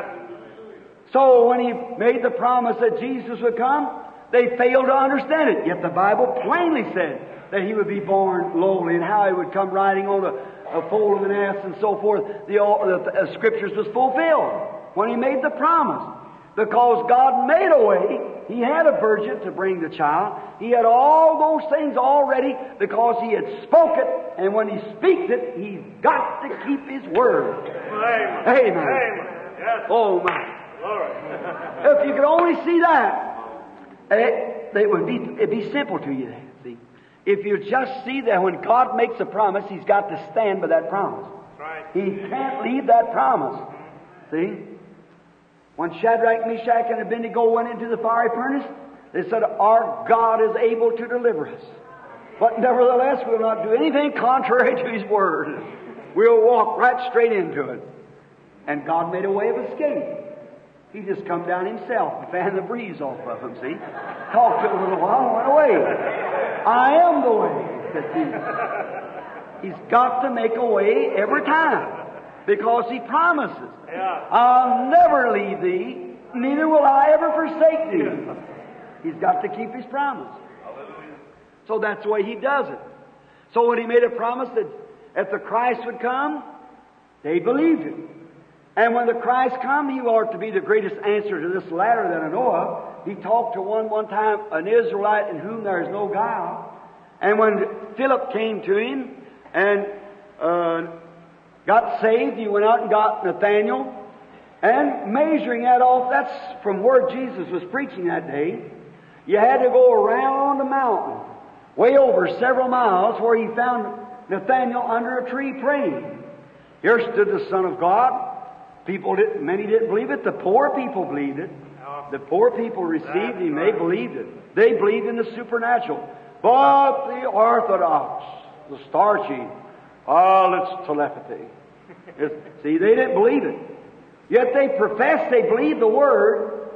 S1: So when He made the promise that Jesus would come, they failed to understand it. Yet the Bible plainly said that He would be born lowly and how He would come riding on a, a foal of an ass and so forth. The, the, the Scriptures was fulfilled when He made the promise. Because God made a way. He had a virgin to bring the child. He had all those things already because He had spoke it. And when He speaks it, He's got to keep His word.
S3: Amen.
S1: Amen.
S3: Amen. Yes.
S1: Oh my.
S3: Glory.
S1: If you could only see that, it, it would be, it'd be simple to you. See, if you just see that when God makes a promise, He's got to stand by that promise.
S3: Right.
S1: He can't leave that promise. See, when Shadrach, Meshach, and Abednego went into the fiery furnace, they said, "Our God is able to deliver us. But nevertheless, we'll not do anything contrary to His word. We'll walk right straight into it." And God made a way of escape. He just come down Himself and fanned the breeze off of them, see? Talked to him a little while and went away. "I am the way," said Jesus. He's got to make a way every time because He promises.
S3: Yeah.
S1: "I'll never leave thee, neither will I ever forsake thee." He's got to keep His promise. So that's the way He does it. So when He made a promise that if the Christ would come, they believed it. And when the Christ come, He ought to be the greatest answer to this ladder that I know of. He talked to one one time, an Israelite in whom there is no guile. And when Philip came to him and uh, got saved, he went out and got Nathanael. And measuring that off, that's from where Jesus was preaching that day. You had to go around the mountain, way over several miles, where he found Nathanael under a tree praying. Here stood the Son of God. People didn't, many didn't believe it. The poor people believed it. The poor people received Him. They believed it. They believed in the supernatural. But the Orthodox, the starchy, oh, it's telepathy. It's, see, they didn't believe it. Yet they professed they believed the Word,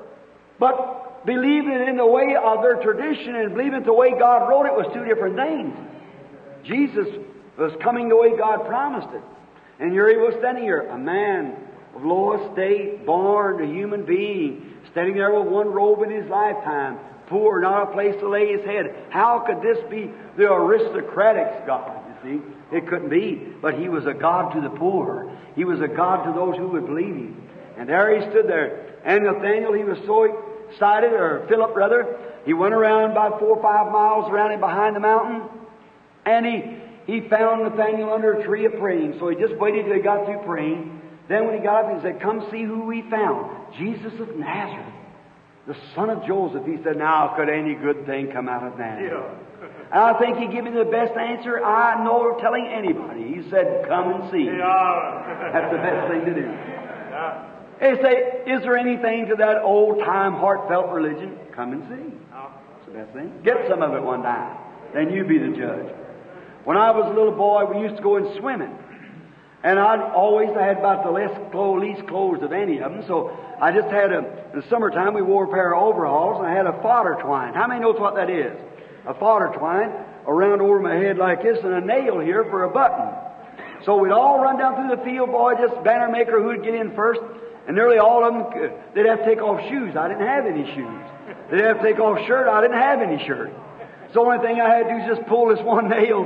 S1: but believing it in the way of their tradition and believing it the way God wrote it was two different things. Jesus was coming the way God promised it. And here He was standing here, a man of low estate, born a human being, standing there with one robe in his lifetime, poor, not a place to lay his head. How could this be the aristocratic's God? You see, it couldn't be. But He was a God to the poor. He was a God to those who would believe Him. And there He stood there. And Nathanael, he was so excited, or Philip rather, he went around about four or five miles around and behind the mountain, and he he found Nathanael under a tree of praying. So he just waited till he got through praying. Then when he got up, he said, "Come see who we found. Jesus of Nazareth, the son of Joseph." He said, "Now could any good thing come out of Nazareth?"
S3: Yeah.
S1: And I think he gave me the best answer I know of telling anybody. He said, "Come and see."
S3: Yeah.
S1: That's the best thing to do.
S3: Yeah.
S1: They say, is there anything to that old-time heartfelt religion? Come and see. That's the best thing. Get some of it one time. Then you be the judge. When I was a little boy, we used to go in swimming. And I always had about the least clothes, least clothes of any of them. So I just had a, in the summertime, we wore a pair of overalls, and I had a fodder twine. How many knows what that is? A fodder twine around over my head like this, and a nail here for a button. So we'd all run down through the field, boy, just banner maker who'd get in first. And nearly all of them, they'd have to take off shoes. I didn't have any shoes. They'd have to take off shirt. I didn't have any shirt. So the only thing I had to do was just pull this one nail.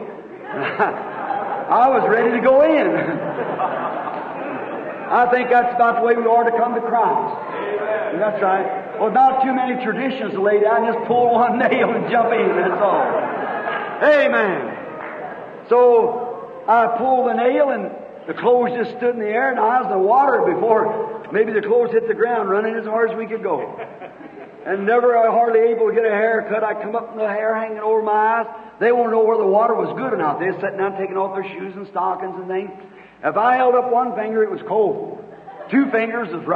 S1: I was ready to go in. I think that's about the way we ought to come to Christ. Amen. That's right. Well, not too many traditions to lay down. Just pull one nail and jump in. That's all. Amen. So I pulled the nail and the clothes just stood in the air, and I was in the water before maybe the clothes hit the ground, running as hard as we could go. And never hardly able to get a haircut. I come up and the hair hanging over my eyes. They won't know whether the water was good or not. They were sitting down taking off their shoes and stockings and things. If I held up one finger, it was cold. Two fingers was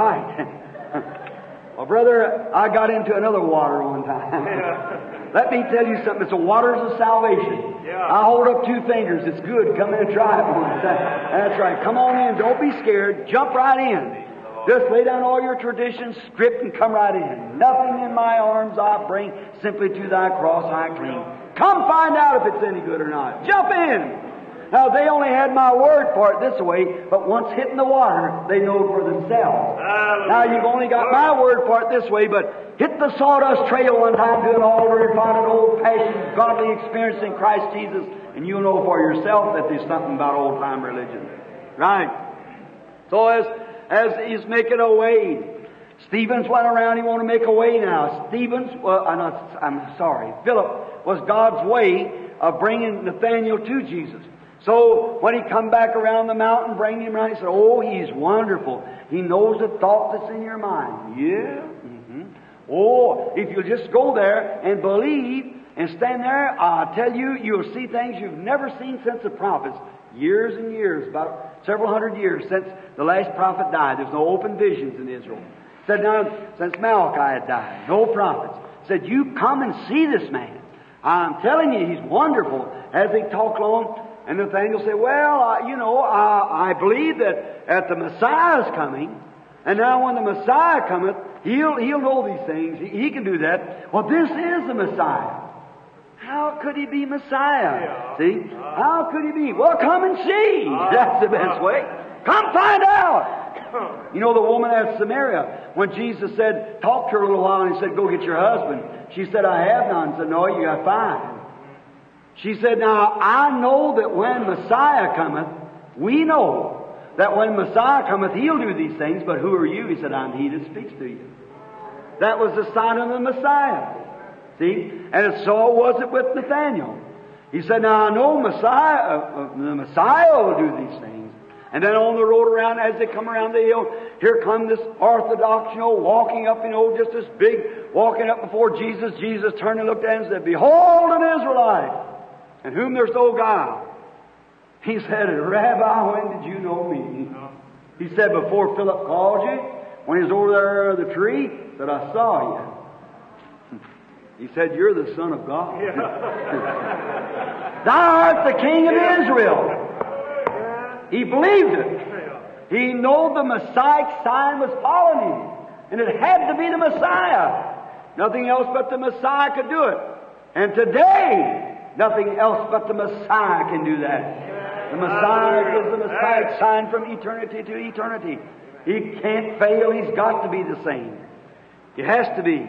S1: right. Well, brother, I got into another water one time. Yeah. Let me tell you something. It's the waters of salvation. Yeah. I hold up two fingers. It's good. Come in and try it one time. That's right. Come on in. Don't be scared. Jump right in. Just lay down all your traditions, script, and come right in. Nothing in my arms I bring, simply to thy cross I cling. Come find out if it's any good or not. Jump in. Now, they only had my word for it this way, but once hitting the water, they know for themselves. Now, you've only got my word for it this way, but hit the sawdust trail one time to an altar and find an old-fashioned, godly experience in Christ Jesus, and you'll know for yourself that there's something about old-time religion. Right? So as as he's making a way, Stevens went around, he wanted to make a way now. Stevens, well, I'm, not, I'm sorry, Philip was God's way of bringing Nathaniel to Jesus. So when he come back around the mountain, bring him around, he said, oh, he's wonderful. He knows the thought that's in your mind. Yeah? Mm-hmm. Oh, if you'll just go there and believe and stand there, I'll tell you, you'll see things you've never seen since the prophets. Years and years, about several hundred years since the last prophet died. There's no open visions in Israel. Said now, since Malachi had died, no prophets. Said, you come and see this man. I'm telling you, he's wonderful. As they talk along, and Nathaniel said, well, I, you know, I, I believe that, that the Messiah is coming, and now when the Messiah cometh, he'll, he'll know these things. He, he can do that. Well, this is the Messiah. How could he be Messiah? Yeah. See? How could he be? Well, come and see. Uh, That's the best uh, way. Come find out. You know, the woman at Samaria, when Jesus said, talk to her a little while, and he said, go get your husband. She said, I have none. He said, no, you got five. She said, now, I know that when Messiah cometh, we know that when Messiah cometh, he'll do these things, but who are you? He said, I'm he that speaks to you. That was the sign of the Messiah. See? And so was it with Nathaniel. He said, now I know Messiah, uh, uh, the Messiah will do these things. And then on the road around, as they come around the hill, here come this Orthodox, you know, walking up, you know, just this big, walking up before Jesus. Jesus turned and looked at him and said, behold an Israelite, in whom there's no guile. He said, Rabbi, when did you know me? He said, before Philip called you, when he was over there under the tree, that I saw you. He said, you're the Son of God. Yeah. Thou art the King of Israel. He believed it. He knew the Messiah sign was following him. And it had to be the Messiah. Nothing else but the Messiah could do it. And today, nothing else but the Messiah can do that. The Messiah is the Messiah sign from eternity to eternity. He can't fail. He's got to be the same. He has to be.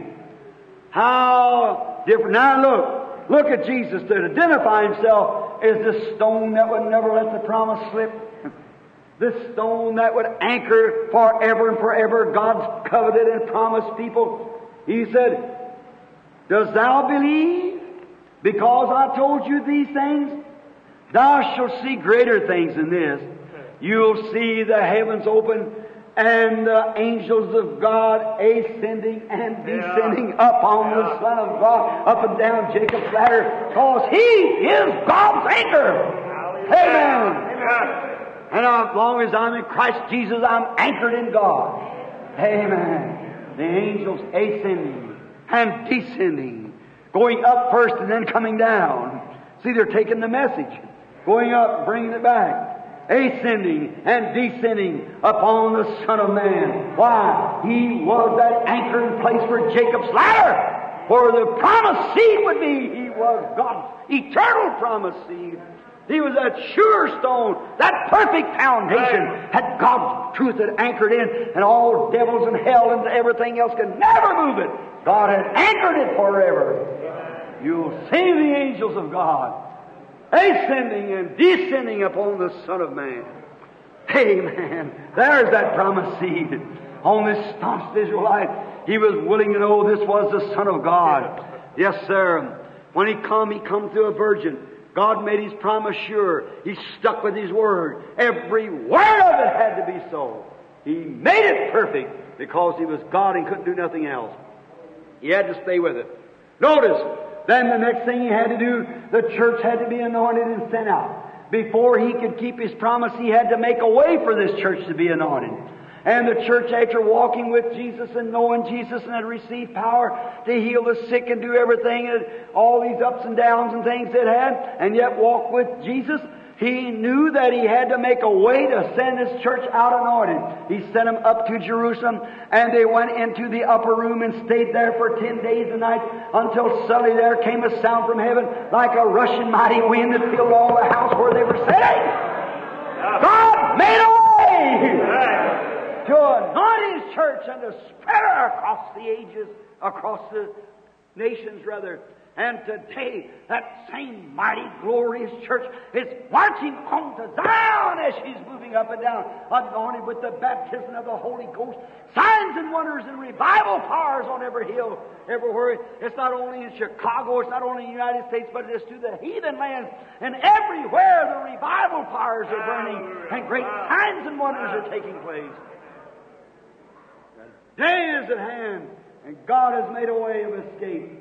S1: How different. Now look, look at Jesus to identify himself as the stone that would never let the promise slip. This stone that would anchor forever and forever God's covenant and promised people. He said, dost thou believe? Because I told you these things? Thou shalt see greater things than this. You'll see the heavens open and the angels of God ascending and descending yeah. up on yeah. the Son of God, up and down Jacob's ladder, because He is God's anchor. Amen. Amen. And as long as I'm in Christ Jesus, I'm anchored in God. Amen. The angels ascending and descending, going up first and then coming down. See, they're taking the message, going up, bringing it back. Ascending and descending upon the Son of Man. Why? He was that anchoring place for Jacob's ladder, where the promised seed would be. He was God's eternal promised seed. He was that sure stone, that perfect foundation that God's truth had anchored in, and all devils and hell and everything else could never move it. God had anchored it forever. You'll see the angels of God ascending and descending upon the Son of Man. Amen. There's that promised seed. On this staunch Israelite, he was willing to know this was the Son of God. Yes, sir. When he come, he come through a virgin. God made His promise sure. He stuck with His word. Every word of it had to be so. He made it perfect because He was God and couldn't do nothing else. He had to stay with it. Notice, then the next thing He had to do, the church had to be anointed and sent out. Before He could keep His promise, He had to make a way for this church to be anointed. And the church, after walking with Jesus and knowing Jesus and had received power to heal the sick and do everything, and all these ups and downs and things it had, and yet walk with Jesus, He knew that He had to make a way to send His church out anointed. He sent them up to Jerusalem, and they went into the upper room and stayed there for ten days and nights until suddenly there came a sound from heaven like a rushing mighty wind that filled all the house where they were sitting. God made a way to anoint His church and to spread her across the ages, across the nations rather. And today, that same mighty, glorious church is marching on to Zion as she's moving up and down, anointed with the baptism of the Holy Ghost, signs and wonders and revival powers on every hill, everywhere. It's not only in Chicago, it's not only in the United States, but it is to the heathen lands. And everywhere the revival powers are burning, and great signs and wonders are taking place. The day is at hand, and God has made a way of escape.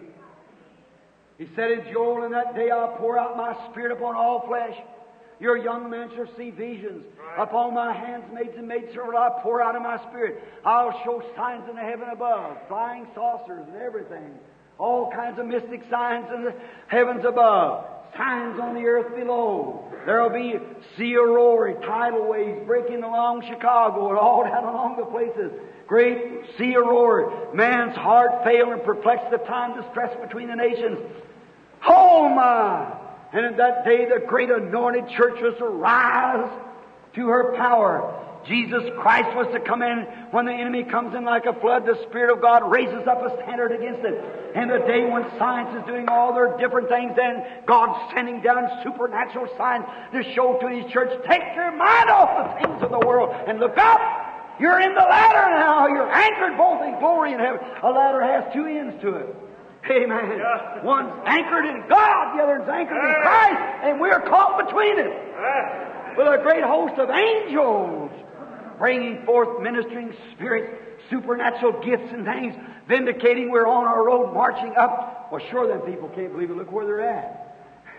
S1: He said in Joel, "In that day I'll pour out my Spirit upon all flesh. Your young men shall see visions. Right. Upon my handmaids and maidservants I'll pour out of my Spirit. I'll show signs in the heaven above, flying saucers and everything. All kinds of mystic signs in the heavens above, signs on the earth below. There'll be sea roaring, tidal waves breaking along Chicago and all down along the places. Great sea roar. Man's heart fail and perplex the time distress between the nations. Oh my! And in that day the great anointed church was to rise to her power. Jesus Christ was to come in. When the enemy comes in like a flood, the Spirit of God raises up a standard against it. In the day when science is doing all their different things, then God's sending down supernatural signs to show to His church, take your mind off the things of the world and look up. You're in the ladder now. You're anchored both in glory and heaven. A ladder has two ends to it. Amen. Yeah. One's anchored in God, the other's anchored yeah. in Christ, and we're caught between it. Yeah. With a great host of angels bringing forth ministering spirits, supernatural gifts and things, vindicating we're on our road marching up. Well, sure, then people can't believe it. Look where they're at.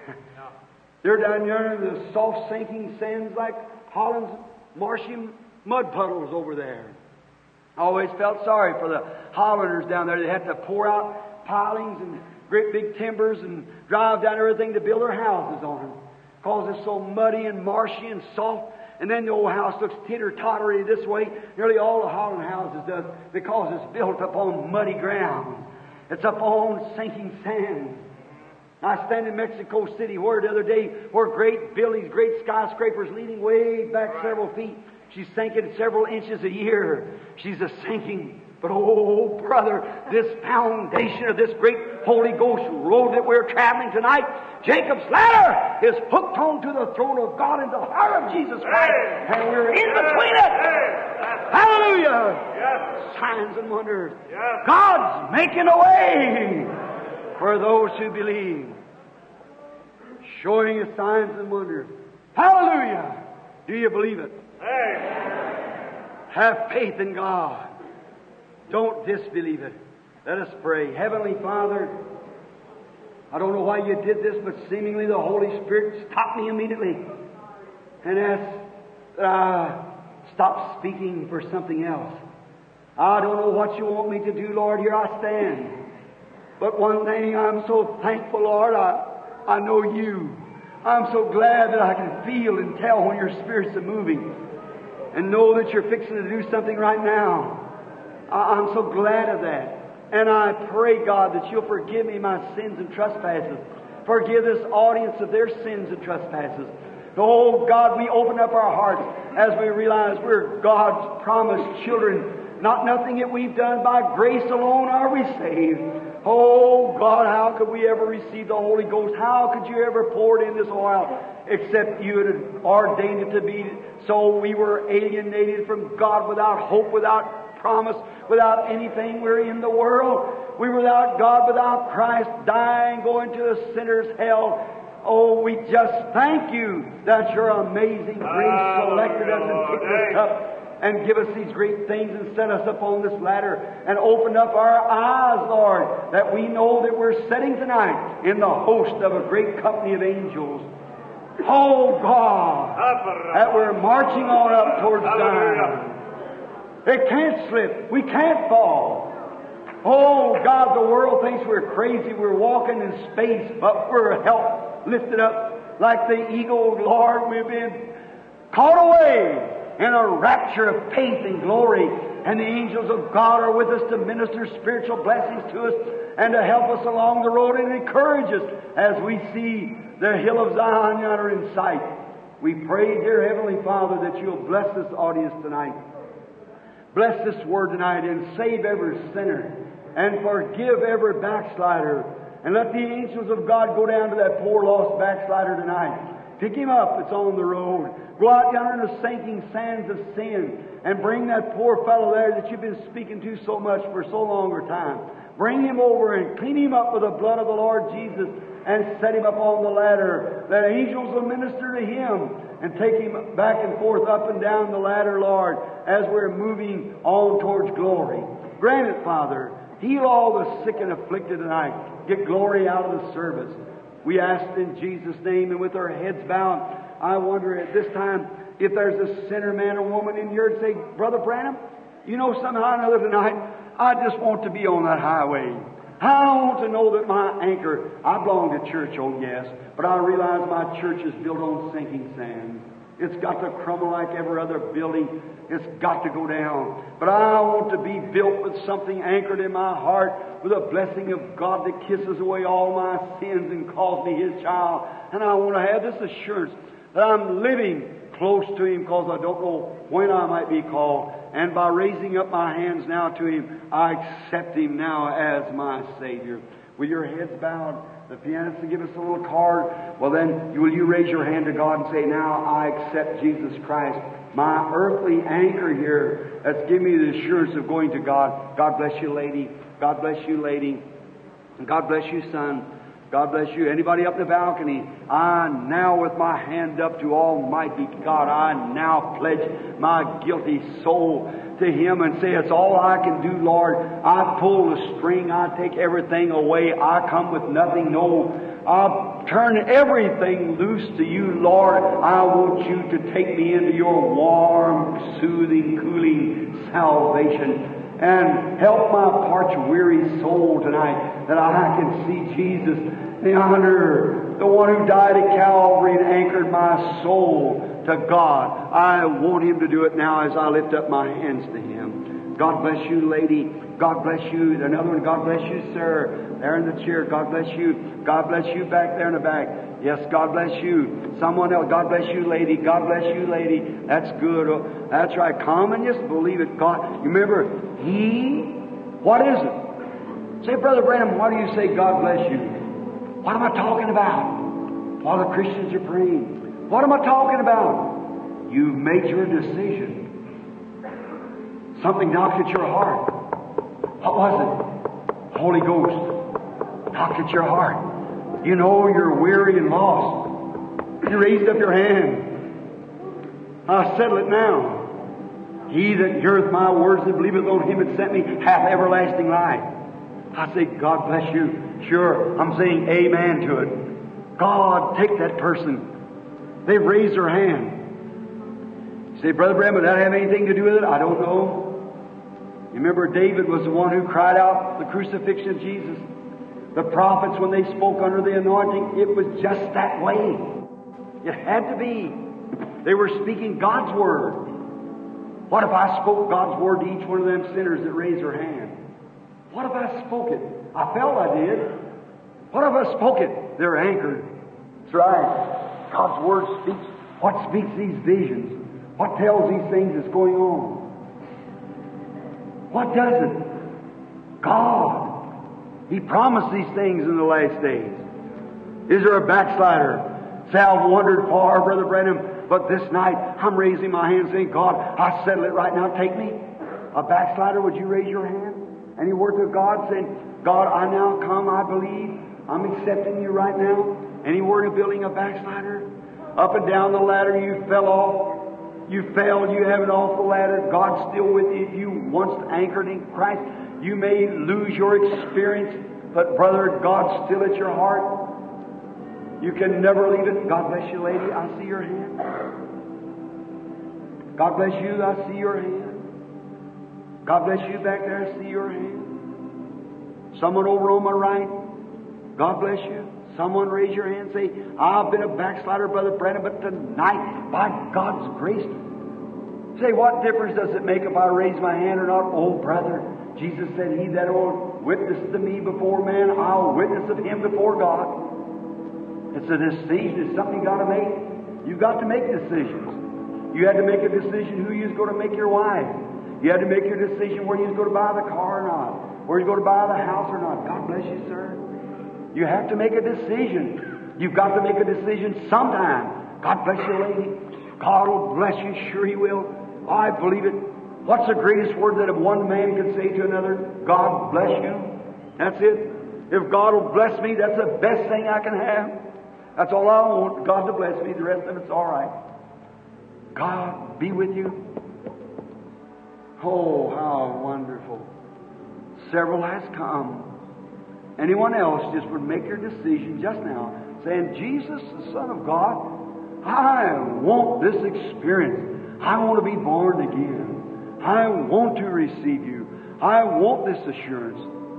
S1: They're down there in the soft sinking sands like Holland's marshy mud puddles over there. I always felt sorry for the Hollanders down there. They had to pour out pilings and great big timbers and drive down everything to build their houses on them. Because it's so muddy and marshy and soft. And then the old house looks titter-tottery this way. Nearly all the Holland houses does, because it's built upon muddy ground. It's upon sinking sand. I stand in Mexico City where the other day, where great buildings, great skyscrapers leading way back several feet. She's sinking several inches a year. She's a sinking. But oh, brother, this foundation of this great Holy Ghost road that we're traveling tonight, Jacob's ladder, is hooked on to the throne of God and the heart of Jesus Christ. Hey. And we're in between it. Hey. Hallelujah. Yes. Signs and wonders. Yes. God's making a way for those who believe. Showing us signs and wonders. Hallelujah. Do you believe it? Hey. Have faith in God. Don't disbelieve it. Let us pray. Heavenly Father, I don't know why you did this, but seemingly the Holy Spirit stopped me immediately and asked that I stop speaking for something else. I don't know what you want me to do, Lord. Here I stand. But one thing, I'm so thankful, Lord, I, I know you. I'm so glad that I can feel and tell when your Spirit's moving and know that you're fixing to do something right now. I'm so glad of that. And I pray, God, that you'll forgive me my sins and trespasses. Forgive this audience of their sins and trespasses. Oh, God, we open up our hearts as we realize we're God's promised children. Not nothing that we've done. By grace alone are we saved. Oh, God, how could we ever receive the Holy Ghost? How could you ever pour it in this oil? Except you had ordained it to be. So we were alienated from God, without hope, without promise, without anything. We're in the world. We were without God, without Christ, dying, going to a sinner's hell. Oh, we just thank you that your amazing grace selected us and picked us up and give us these great things and set us up on this ladder and opened up our eyes, Lord, that we know that we're sitting tonight in the host of a great company of angels. Oh, God, that we're marching on up towards Zion. It can't slip. We can't fall. Oh, God, the world thinks we're crazy. We're walking in space, but we're helped, lifted up like the eagle. Lord, we've been caught away in a rapture of faith and glory. And the angels of God are with us to minister spiritual blessings to us and to help us along the road and encourage us as we see the hill of Zion yonder in sight. We pray, dear Heavenly Father, that you'll bless this audience tonight. Bless this word tonight and save every sinner and forgive every backslider. And let the angels of God go down to that poor lost backslider tonight. Pick him up, it's on the road. Go out yonder in the sinking sands of sin and bring that poor fellow there that you've been speaking to so much for so long a time. Bring him over and clean him up with the blood of the Lord Jesus and set him up on the ladder. That angels will minister to him and take him back and forth up and down the ladder, Lord, as we're moving on towards glory. Grant it, Father. Heal all the sick and afflicted tonight. Get glory out of the service. We ask in Jesus' name, and with our heads bowed, I wonder at this time if there's a sinner, man or woman in here, and say, Brother Branham, you know, somehow or another tonight, I just want to be on that highway. I want to know that my anchor, I belong to church, oh yes, but I realize my church is built on sinking sand. It's got to crumble like every other building. It's got to go down. But I want to be built with something anchored in my heart, with a blessing of God that kisses away all my sins and calls me His child. And I want to have this assurance that I'm living close to Him, because I don't know when I might be called. And by raising up my hands now to Him, I accept Him now as my Savior. With your heads bowed, the pianist will give us a little card. Well then, will you raise your hand to God and say, now I accept Jesus Christ, my earthly anchor here that's giving me the assurance of going to God. God bless you, lady. God bless you, lady. God bless you, son. God bless you. Anybody up in the balcony? I now, with my hand up to Almighty God, I now pledge my guilty soul to Him and say, it's all I can do, Lord. I pull the string. I take everything away. I come with nothing. No, I turn everything loose to you, Lord. I want you to take me into your warm, soothing, cooling salvation. And help my parched, weary soul tonight that I can see Jesus, the honor, the one who died at Calvary and anchored my soul to God. I want Him to do it now as I lift up my hands to Him. God bless you, lady. God bless you. Another one. God bless you, sir. There in the chair. God bless you. God bless you back there in the back. Yes, God bless you. Someone else. God bless you, lady. God bless you, lady. That's good. Oh, that's right. Come and just believe it. God. You remember, He, what is it? Say, Brother Branham, why do you say God bless you? What am I talking about? While the Christians are praying. What am I talking about? You've made your decision. Something knocked at your heart. What was it? Holy Ghost knocked at your heart. You know you're weary and lost. You raised up your hand. I'll settle it now. He that heareth my words and believeth on Him that sent me hath everlasting life. I say, God bless you. Sure, I'm saying amen to it. God, take that person. They've raised their hand. You say, Brother Branham, did that have anything to do with it? I don't know. You remember David was the one who cried out the crucifixion of Jesus. The prophets, when they spoke under the anointing, it was just that way. It had to be. They were speaking God's Word. What if I spoke God's Word to each one of them sinners that raised their hand? What if I spoke it? I felt I did. What if I spoke it? They're anchored. That's right. God's Word speaks. What speaks these visions? What tells these things that's going on? What does it? God. He promised these things in the last days. Is there a backslider? Say, I've wandered far, Brother Branham, but this night I'm raising my hand saying, God, I settle it right now. Take me. A backslider, would you raise your hand? Any word to God saying, God, I now come, I believe. I'm accepting you right now. Anywhere in a building, a backslider? Up and down the ladder, you fell off. You failed, you haven't off the ladder. God's still with you. If you once anchored in Christ, you may lose your experience, but brother, God's still at your heart. You can never leave it. God bless you, lady. I see your hand. God bless you. I see your hand. God bless you back there. I see your hand. Someone over on my right. God bless you. Someone raise your hand and say, I've been a backslider, Brother Brandon, but tonight, by God's grace, say, what difference does it make if I raise my hand or not? Oh, brother, Jesus said, he that will witness to me before man, I'll witness of him before God. It's a decision. It's something you got to make. You've got to make decisions. You had to make a decision who you're going to make your wife. You had to make your decision where you're going to buy the car or not, where you're going to buy the house or not. God bless you, sir. You have to make a decision. You've got to make a decision sometime. God bless you, lady. God will bless you. Sure He will. I believe it. What's the greatest word that one man can say to another? God bless you. That's it. If God will bless me, that's the best thing I can have. That's all I want. God to bless me. The rest of it's all right. God be with you. Oh, how wonderful. Several has come. Anyone else just would make your decision just now, saying, Jesus, the Son of God, I want this experience. I want to be born again. I want to receive you. I want this assurance.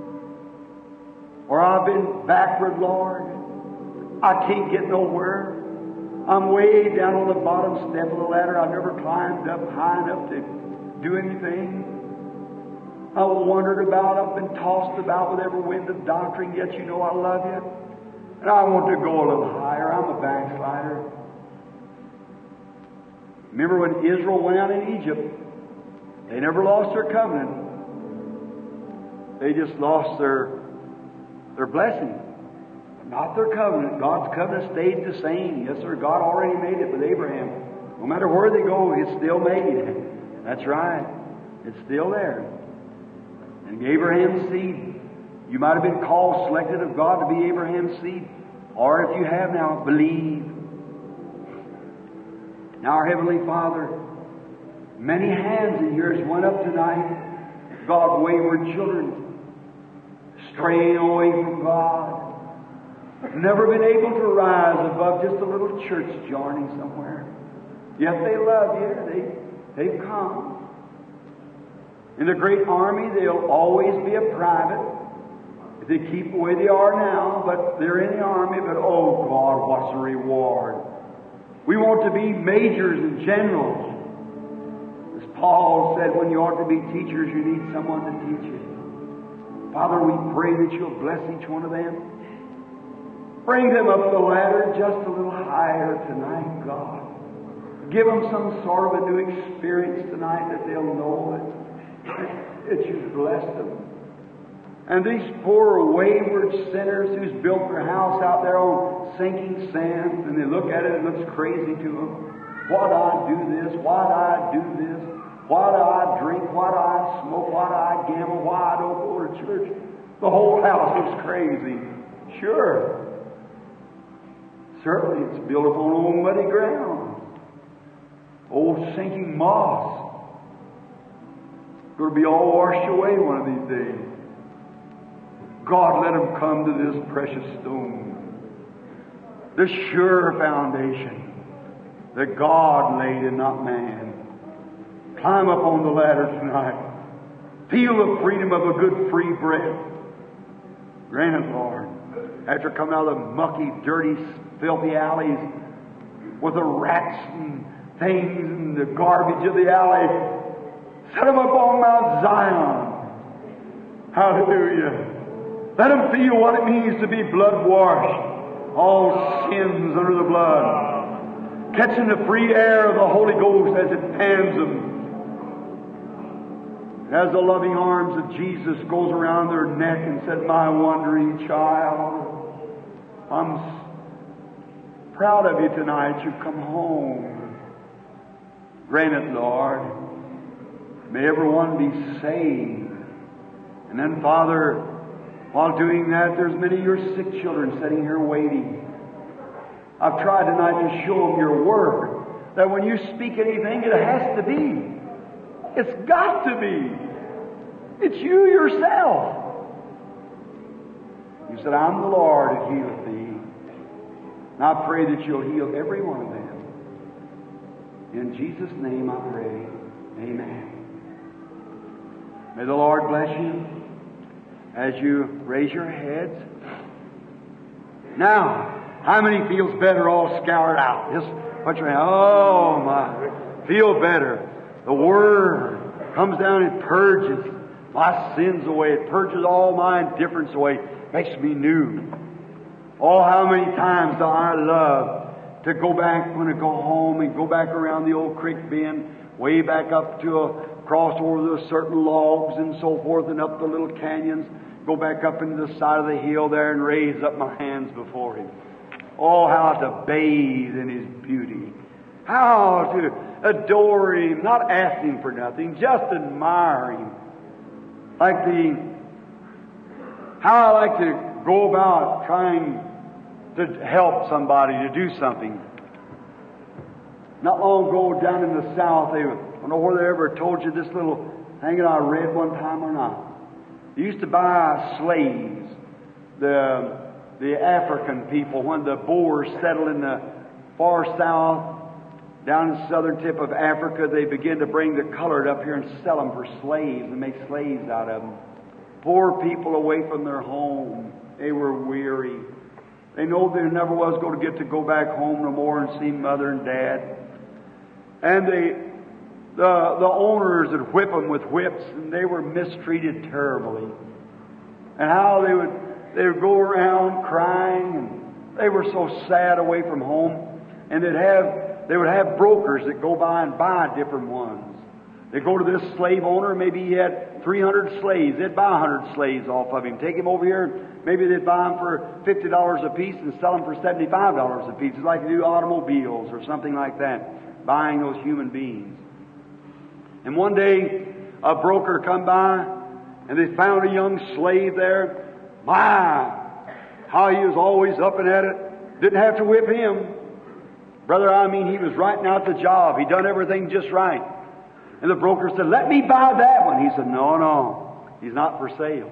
S1: Or I've been backward, Lord. I can't get nowhere. I'm way down on the bottom step of the ladder. I've never climbed up high enough to do anything. I wandered about, up and tossed about with every wind of doctrine, yet you know I love you. And I want to go a little higher. I'm a backslider. Remember when Israel went out in Egypt, they never lost their covenant. They just lost their, their blessing. Not their covenant. God's covenant stayed the same. Yes, sir, God already made it with Abraham. No matter where they go, it's still made. That's right. It's still there. And Abraham's seed. You might have been called, selected of God to be Abraham's seed. Or if you have now, believe. Now, our Heavenly Father, many hands in yours went up tonight. God, wayward children, straying away from God. Never been able to rise above just a little church joining somewhere. Yet they love you. They, they've come. In the great army, they'll always be a private. If they keep the way they are now, but they're in the army, but oh God, what's the reward? We want to be majors and generals. As Paul said, when you ought to be teachers, you need someone to teach you. Father, we pray that you'll bless each one of them. Bring them up the ladder just a little higher tonight, God. Give them some sort of a new experience tonight that they'll know that, that you've blessed them. And these poor wayward sinners who's built their house out there on sinking sand, and they look at it and it looks crazy to them. Why do I do this? Why do I do this? Why do I drink? Why do I smoke? Why do I gamble? Why I don't go to church? The whole house is crazy. Sure. Certainly it's built upon old muddy ground. Old sinking moss. Going to be all washed away one of these days. God, let them come to this precious stone. The sure foundation that God laid and not man. Climb up on the ladder tonight. Feel the freedom of a good free breath. Grant it, Lord. After coming out of the mucky, dirty, filthy alleys with the rats and things and the garbage of the alley, set them up on Mount Zion. Hallelujah. Let them feel what it means to be blood-washed. All sins under the blood. Catching the free air of the Holy Ghost as it pans them. As the loving arms of Jesus goes around their neck and said, my wandering child, I'm proud of you tonight. You've come home. Grant it, Lord. May everyone be saved. And then, Father, while doing that, there's many of your sick children sitting here waiting. I've tried tonight to show them your Word. That when you speak anything, it has to be. It's got to be. It's you yourself. You said, I'm the Lord that healeth thee. And I pray that you'll heal every one of them. In Jesus' name I pray. Amen. May the Lord bless you as you raise your heads. Now, how many feels better all scoured out? Just put your hand. Oh my, feel better. The Word comes down and purges my sins away. It purges all my indifference away. Makes me new. Oh, how many times do I love to go back when I go home and go back around the old creek bend, way back up to a cross over the certain logs and so forth, and up the little canyons, go back up into the side of the hill there and raise up my hands before Him. Oh, how to bathe in His beauty. How to adore Him, not asking for nothing, just admire Him. Like the, how I like to go about trying to help somebody to do something. Not long ago down in the South, they, I don't know whether they ever told you this little thing that I read one time or not. They used to buy slaves, the, the African people, when the Boers settled in the far south, down in the southern tip of Africa, they began to bring the colored up here and sell them for slaves and make slaves out of them. Poor people away from their home. They were weary. They know they never was going to get to go back home no more and see mother and dad. And they, the, the owners would whip them with whips, and they were mistreated terribly. And how they would, they would go around crying, and they were so sad away from home. And they'd have, they would have brokers that go by and buy different ones. They'd go to this slave owner, maybe he had three hundred slaves. They'd buy one hundred slaves off of him. Take him over here, maybe they'd buy them for fifty dollars a piece and sell them for seventy-five dollars a piece. It's like they do automobiles or something like that, buying those human beings. And one day, a broker come by, and they found a young slave there. My, how he was always up and at it. Didn't have to whip him. Brother, I mean, he was writing out the job. He done everything just right. And the broker said, let me buy that one. He said, no, no, he's not for sale.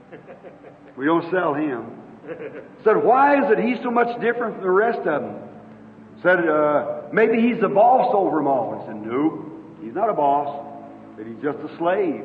S1: We don't sell him. Said, why is it he's so much different from the rest of them? Said, uh, maybe he's the boss over them all. He said, nope, he's not a boss. Said, he's just a slave.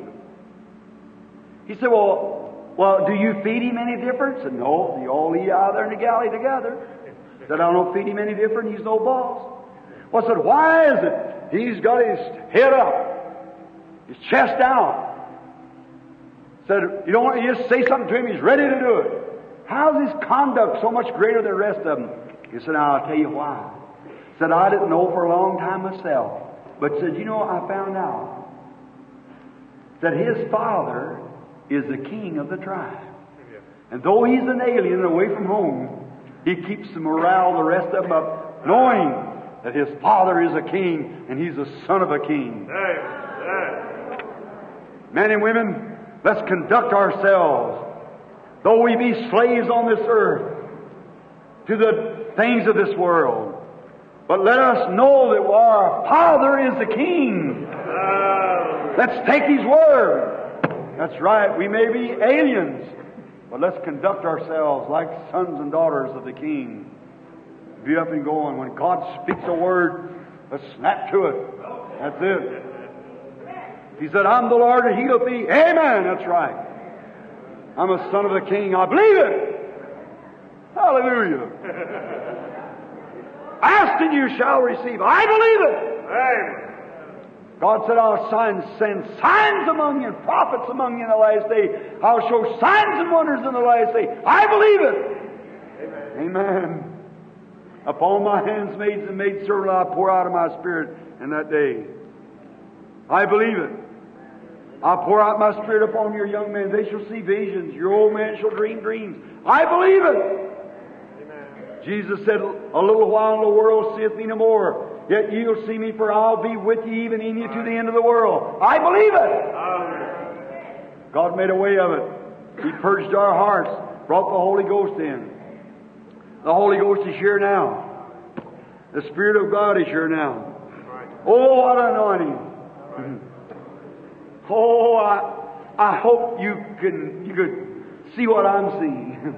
S1: He said, well, well, do you feed him any different? Said, no, they all eat out there in the galley together. Said, I don't feed him any different. He's no boss. Well, I said, why is it he's got his head up, his chest out? Said, you don't want to just say something to him, he's ready to do it. How's his conduct so much greater than the rest of them? He said, now I'll tell you why. Said, I didn't know for a long time myself. But said, you know, I found out that his father is the king of the tribe. And though he's an alien away from home, he keeps the morale of the rest of them up, knowing that his father is a king and he's the son of a king. Men and women, let's conduct ourselves, though we be slaves on this earth, to the things of this world. But let us know that our Father is the King. Let's take His word. That's right, we may be aliens, but let's conduct ourselves like sons and daughters of the King. Be up and going. When God speaks a word, let's snap to it. That's it. He said, I'm the Lord that healeth thee. Amen. That's right. I'm a son of the King. I believe it. Hallelujah. Ask and you shall receive. I believe it.
S3: Amen.
S1: God said, I'll sign, send signs among you and prophets among you in the last day. I'll show signs and wonders in the last day. I believe it. Amen. Amen. Upon my handmaids and maidservant I'll pour out of my Spirit in that day. I believe it. I'll pour out my Spirit upon your young men. They shall see visions. Your old man shall dream dreams. I believe it. Amen. Jesus said, a little while and the world seeth me no more. Yet ye'll see me, for I'll be with you, even in you to the end of the world. I believe it. Amen. God made a way of it. He purged our hearts, brought the Holy Ghost in. The Holy Ghost is here now. The Spirit of God is here now. Oh, what anointing! Oh, I, I hope you can you could see what I'm seeing.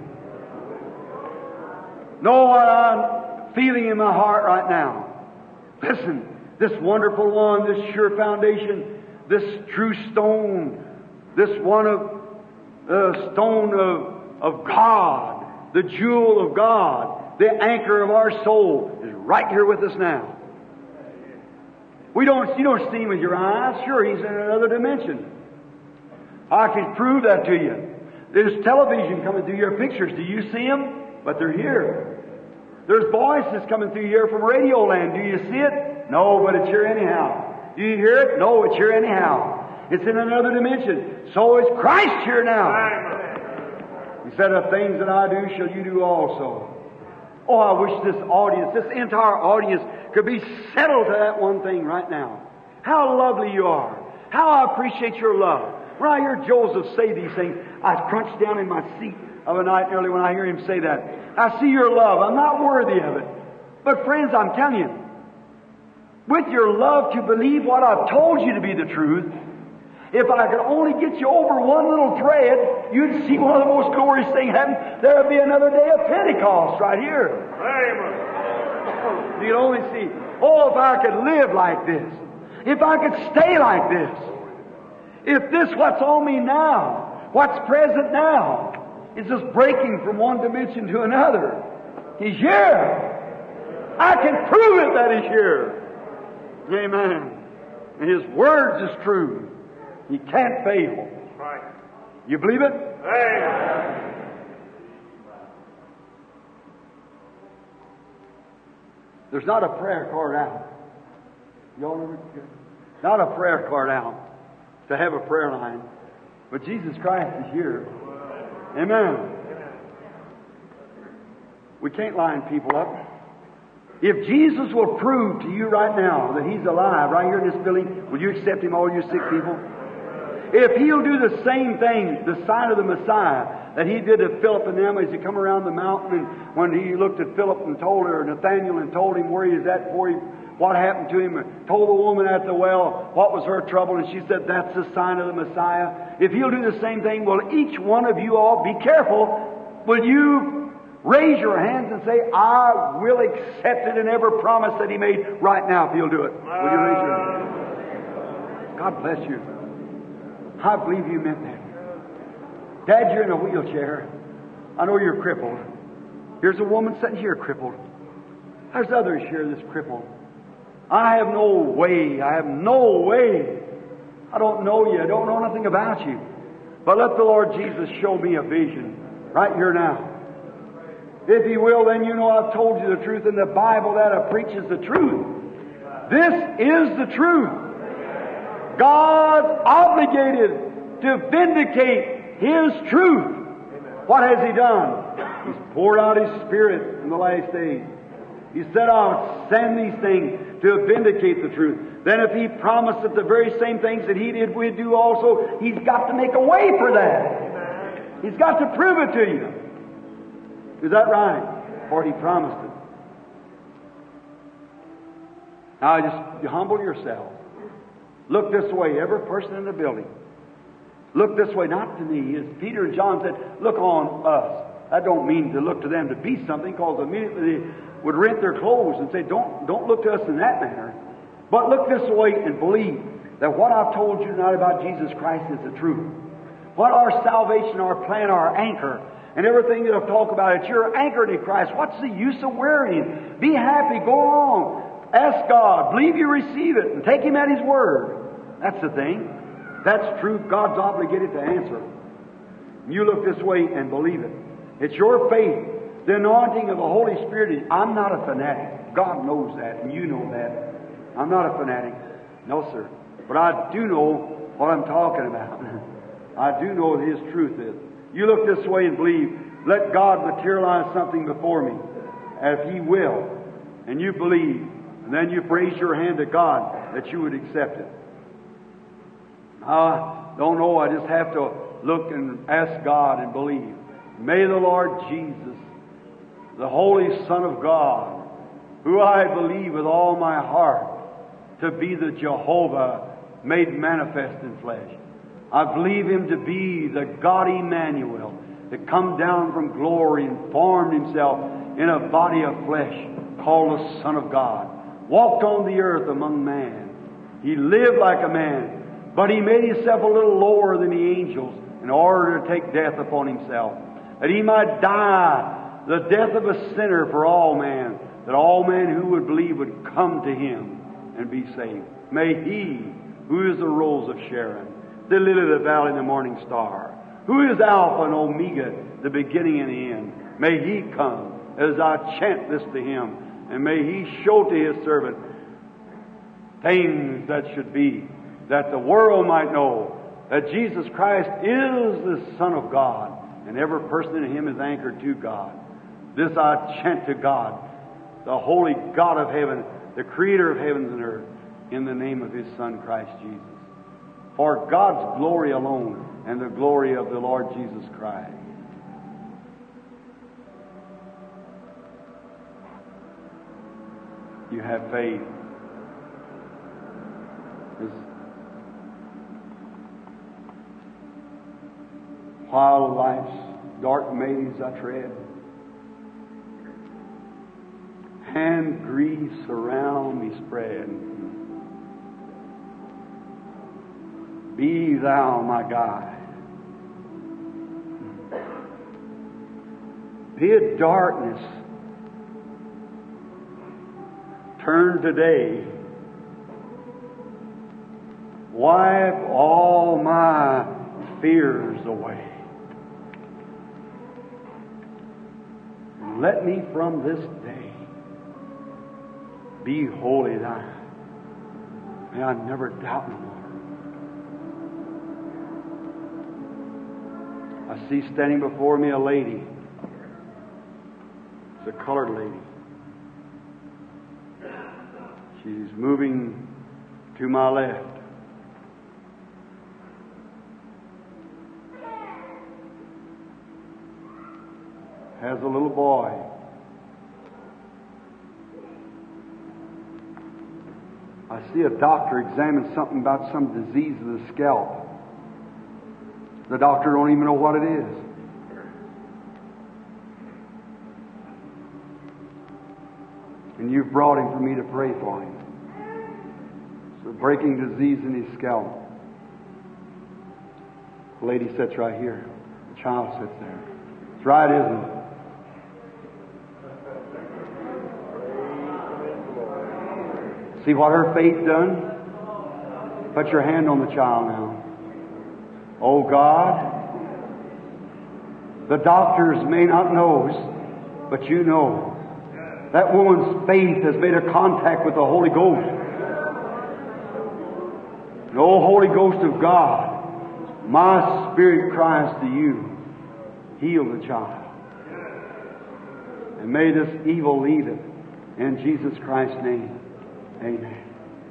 S1: Know what I'm feeling in my heart right now. Listen, this wonderful one, this sure foundation, this true stone, this one of the stone of, of God, the jewel of God, the anchor of our soul, is right here with us now. We don't, you don't see Him with your eyes. Sure, He's in another dimension. I can prove that to you. There's television coming through your pictures. Do you see them? But they're here. There's voices coming through here from Radio Land. Do you see it? No, but it's here anyhow. Do you hear it? No, it's here anyhow. It's in another dimension. So is Christ here now. He said, "The things that I do shall you do also." Oh, I wish this audience, this entire audience, could be settled to that one thing right now. How lovely you are. How I appreciate your love. When I hear Joseph say these things, I crunch down in my seat of a night early when I hear him say that. I see your love. I'm not worthy of it. But friends, I'm telling you, with your love to believe what I've told you to be the truth, if I could only get you over one little thread, you'd see one of the most glorious things happen. There would be another day of Pentecost right here.
S3: Amen.
S1: You'd only see, oh, if I could live like this, if I could stay like this, if this what's on me now, what's present now, is just breaking from one dimension to another. He's here. I can prove it that He's here. Amen. And His words is true. He can't fail.
S3: Right.
S1: You believe it?
S3: Amen.
S1: There's not a prayer card out. Y'all never, not a prayer card out to have a prayer line. But Jesus Christ is here. Amen. We can't line people up. If Jesus will prove to you right now that He's alive right here in this building, will you accept Him, all you sick people? If He'll do the same thing, the sign of the Messiah, that He did to Philip and them as He come around the mountain, and when He looked at Philip and told her, Nathaniel, and told him where He is at before He, what happened to him, and told the woman at the well what was her trouble, and she said, "That's the sign of the Messiah." If He'll do the same thing, will each one of you all be careful? Will you raise your hands and say, "I will accept it," and every promise that He made right now, if He'll do it? Will you raise your hand? God bless you. I believe you meant that. Dad, you're in a wheelchair. I know you're crippled. Here's a woman sitting here crippled. There's others here that's crippled. I have no way. I have no way. I don't know you. I don't know nothing about you. But let the Lord Jesus show me a vision right here now. If He will, then you know I've told you the truth, and the Bible that I preach is the truth. This is the truth. God's obligated to vindicate His truth. What has He done? He's poured out His Spirit in the last days. He said, "I'll send these things to vindicate the truth." Then if He promised that the very same things that He did, we'd do also, He's got to make a way for that. He's got to prove it to you. Is that right? For He promised it. Now just you humble yourself. Look this way, every person in the building. Look this way, not to me. As Peter and John said, look on us. I don't mean to look to them to be something, because immediately they would rent their clothes and say, don't, don't look to us in that manner. But look this way and believe that what I've told you tonight about Jesus Christ is the truth. What our salvation, our plan, our anchor, and everything that I've talked about, it's your anchor in Christ. What's the use of worrying? Be happy, go along. Ask God, believe you receive it, and take Him at His word. That's the thing. That's true. God's obligated to answer. You look this way and believe it. It's your faith. The anointing of the Holy Spirit is, I'm not a fanatic. God knows that, and you know that. I'm not a fanatic. No, sir. But I do know what I'm talking about. I do know what His truth is. You look this way and believe. Let God materialize something before me. If He will. And you believe. And then you raise your hand to God that you would accept it. I don't know. I just have to look and ask God and believe. May the Lord Jesus, the Holy Son of God, who I believe with all my heart to be the Jehovah made manifest in flesh. I believe Him to be the God Emmanuel that come down from glory and formed Himself in a body of flesh called the Son of God. Walked on the earth among man. He lived like a man, but He made Himself a little lower than the angels in order to take death upon Himself, that He might die the death of a sinner for all men, that all men who would believe would come to Him and be saved. May He, who is the rose of Sharon, the lily of the valley and the morning star, who is Alpha and Omega, the beginning and the end, may He come as I chant this to Him, and may He show to His servant things that should be, that the world might know that Jesus Christ is the Son of God, and every person in Him is anchored to God. This I chant to God, the holy God of heaven, the Creator of heavens and earth, in the name of His Son, Christ Jesus. For God's glory alone and the glory of the Lord Jesus Christ. You have faith. As while life's dark maze I tread, hand grease around me spread. Be Thou my guide. Bid darkness turn today. Wipe all my fears away. And let me from this day be wholly Thine. May I never doubt no more. I see standing before me a lady. It's a colored lady. She's moving to my left. Has a little boy. I see a doctor examine something about some disease of the scalp. The doctor don't even know what it is. And you've brought him for me to pray for him. It's a breaking disease in his scalp. The lady sits right here. The child sits there. It's right, isn't it? See what her faith done? Put your hand on the child now. Oh God, the doctors may not know, but You know. That woman's faith has made a contact with the Holy Ghost. And oh, Holy Ghost of God, my spirit cries to You, heal the child. And may this evil leave it. In Jesus Christ's name, amen.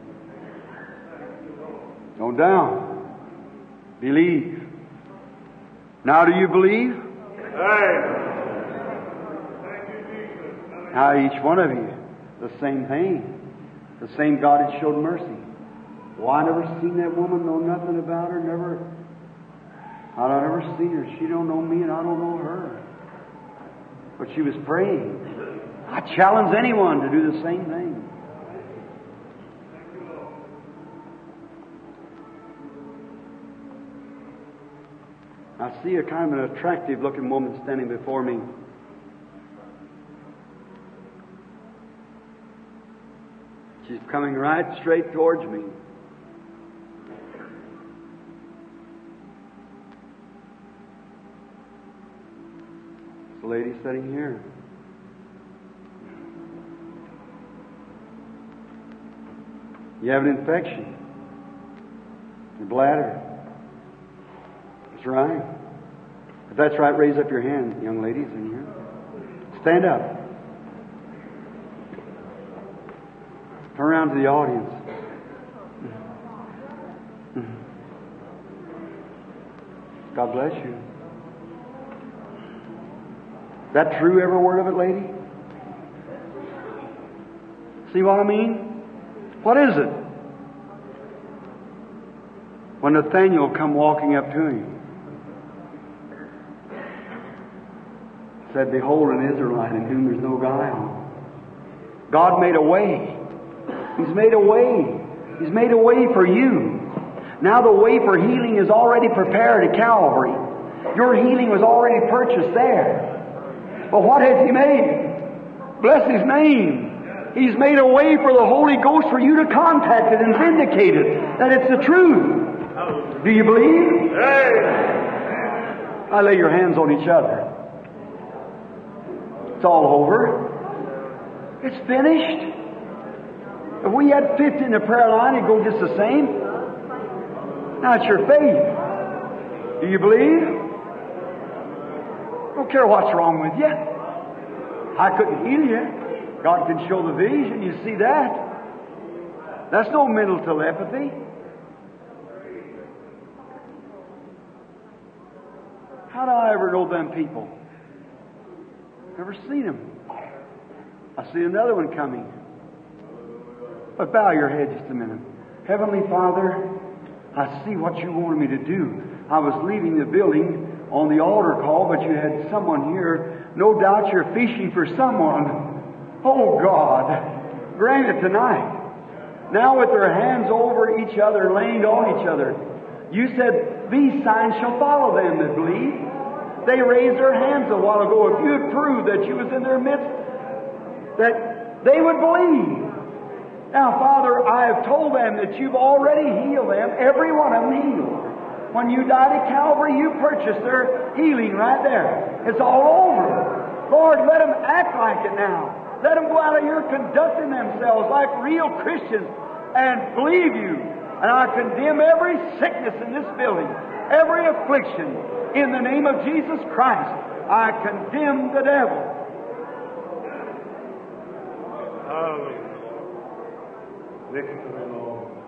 S1: Don't doubt. Believe. Now do you believe?
S3: Amen.
S1: Now each one of you, the same thing. The same God that showed mercy. Well, I never seen that woman, know nothing about her, never, I never seen her. She don't know me and I don't know her. But she was praying. I challenge anyone to do the same thing. I see a kind of an attractive looking woman standing before me. She's coming right straight towards me. It's a lady sitting here. You have an infection. Your bladder. That's right. If that's right, raise up your hand, young ladies in here. Stand up. Turn around to the audience. God bless you. Is that true, every word of it, lady? See what I mean? What is it? When Nathanael come walking up to him, said, "Behold, an Israelite in whom there's no guile." God made a way. He's made a way. He's made a way for you. Now the way for healing is already prepared at Calvary. Your healing was already purchased there. But what has He made? Bless His name. He's made a way for the Holy Ghost for you to contact it and vindicate it, that it's the truth. Do you believe? I lay your hands on each other. It's all over. It's finished. If we had fifty in the prayer line, it'd go just the same. Now it's your faith. Do you believe? I don't care what's wrong with you. I couldn't heal you. God can show the vision. You see that? That's no mental telepathy. How do I ever know them people? Never seen them. I see another one coming. But bow your head just a minute. Heavenly Father, I see what you wanted me to do. I was leaving the building on the altar call, but you had someone here. No doubt you're fishing for someone. Oh God, grant it tonight. Now with their hands over each other, laying on each other. You said, these signs shall follow them that believe. They raised their hands a while ago. If you had proved that you was in their midst, that they would believe. Now, Father, I have told them that you've already healed them, every one of them healed. When you died at Calvary, you purchased their healing right there. It's all over. Lord, let them act like it now. Let them go out of here conducting themselves like real Christians and believe you. And I condemn every sickness in this building, every affliction, in the name of Jesus Christ. I condemn the devil.
S3: Hallelujah. Listen to the Lord.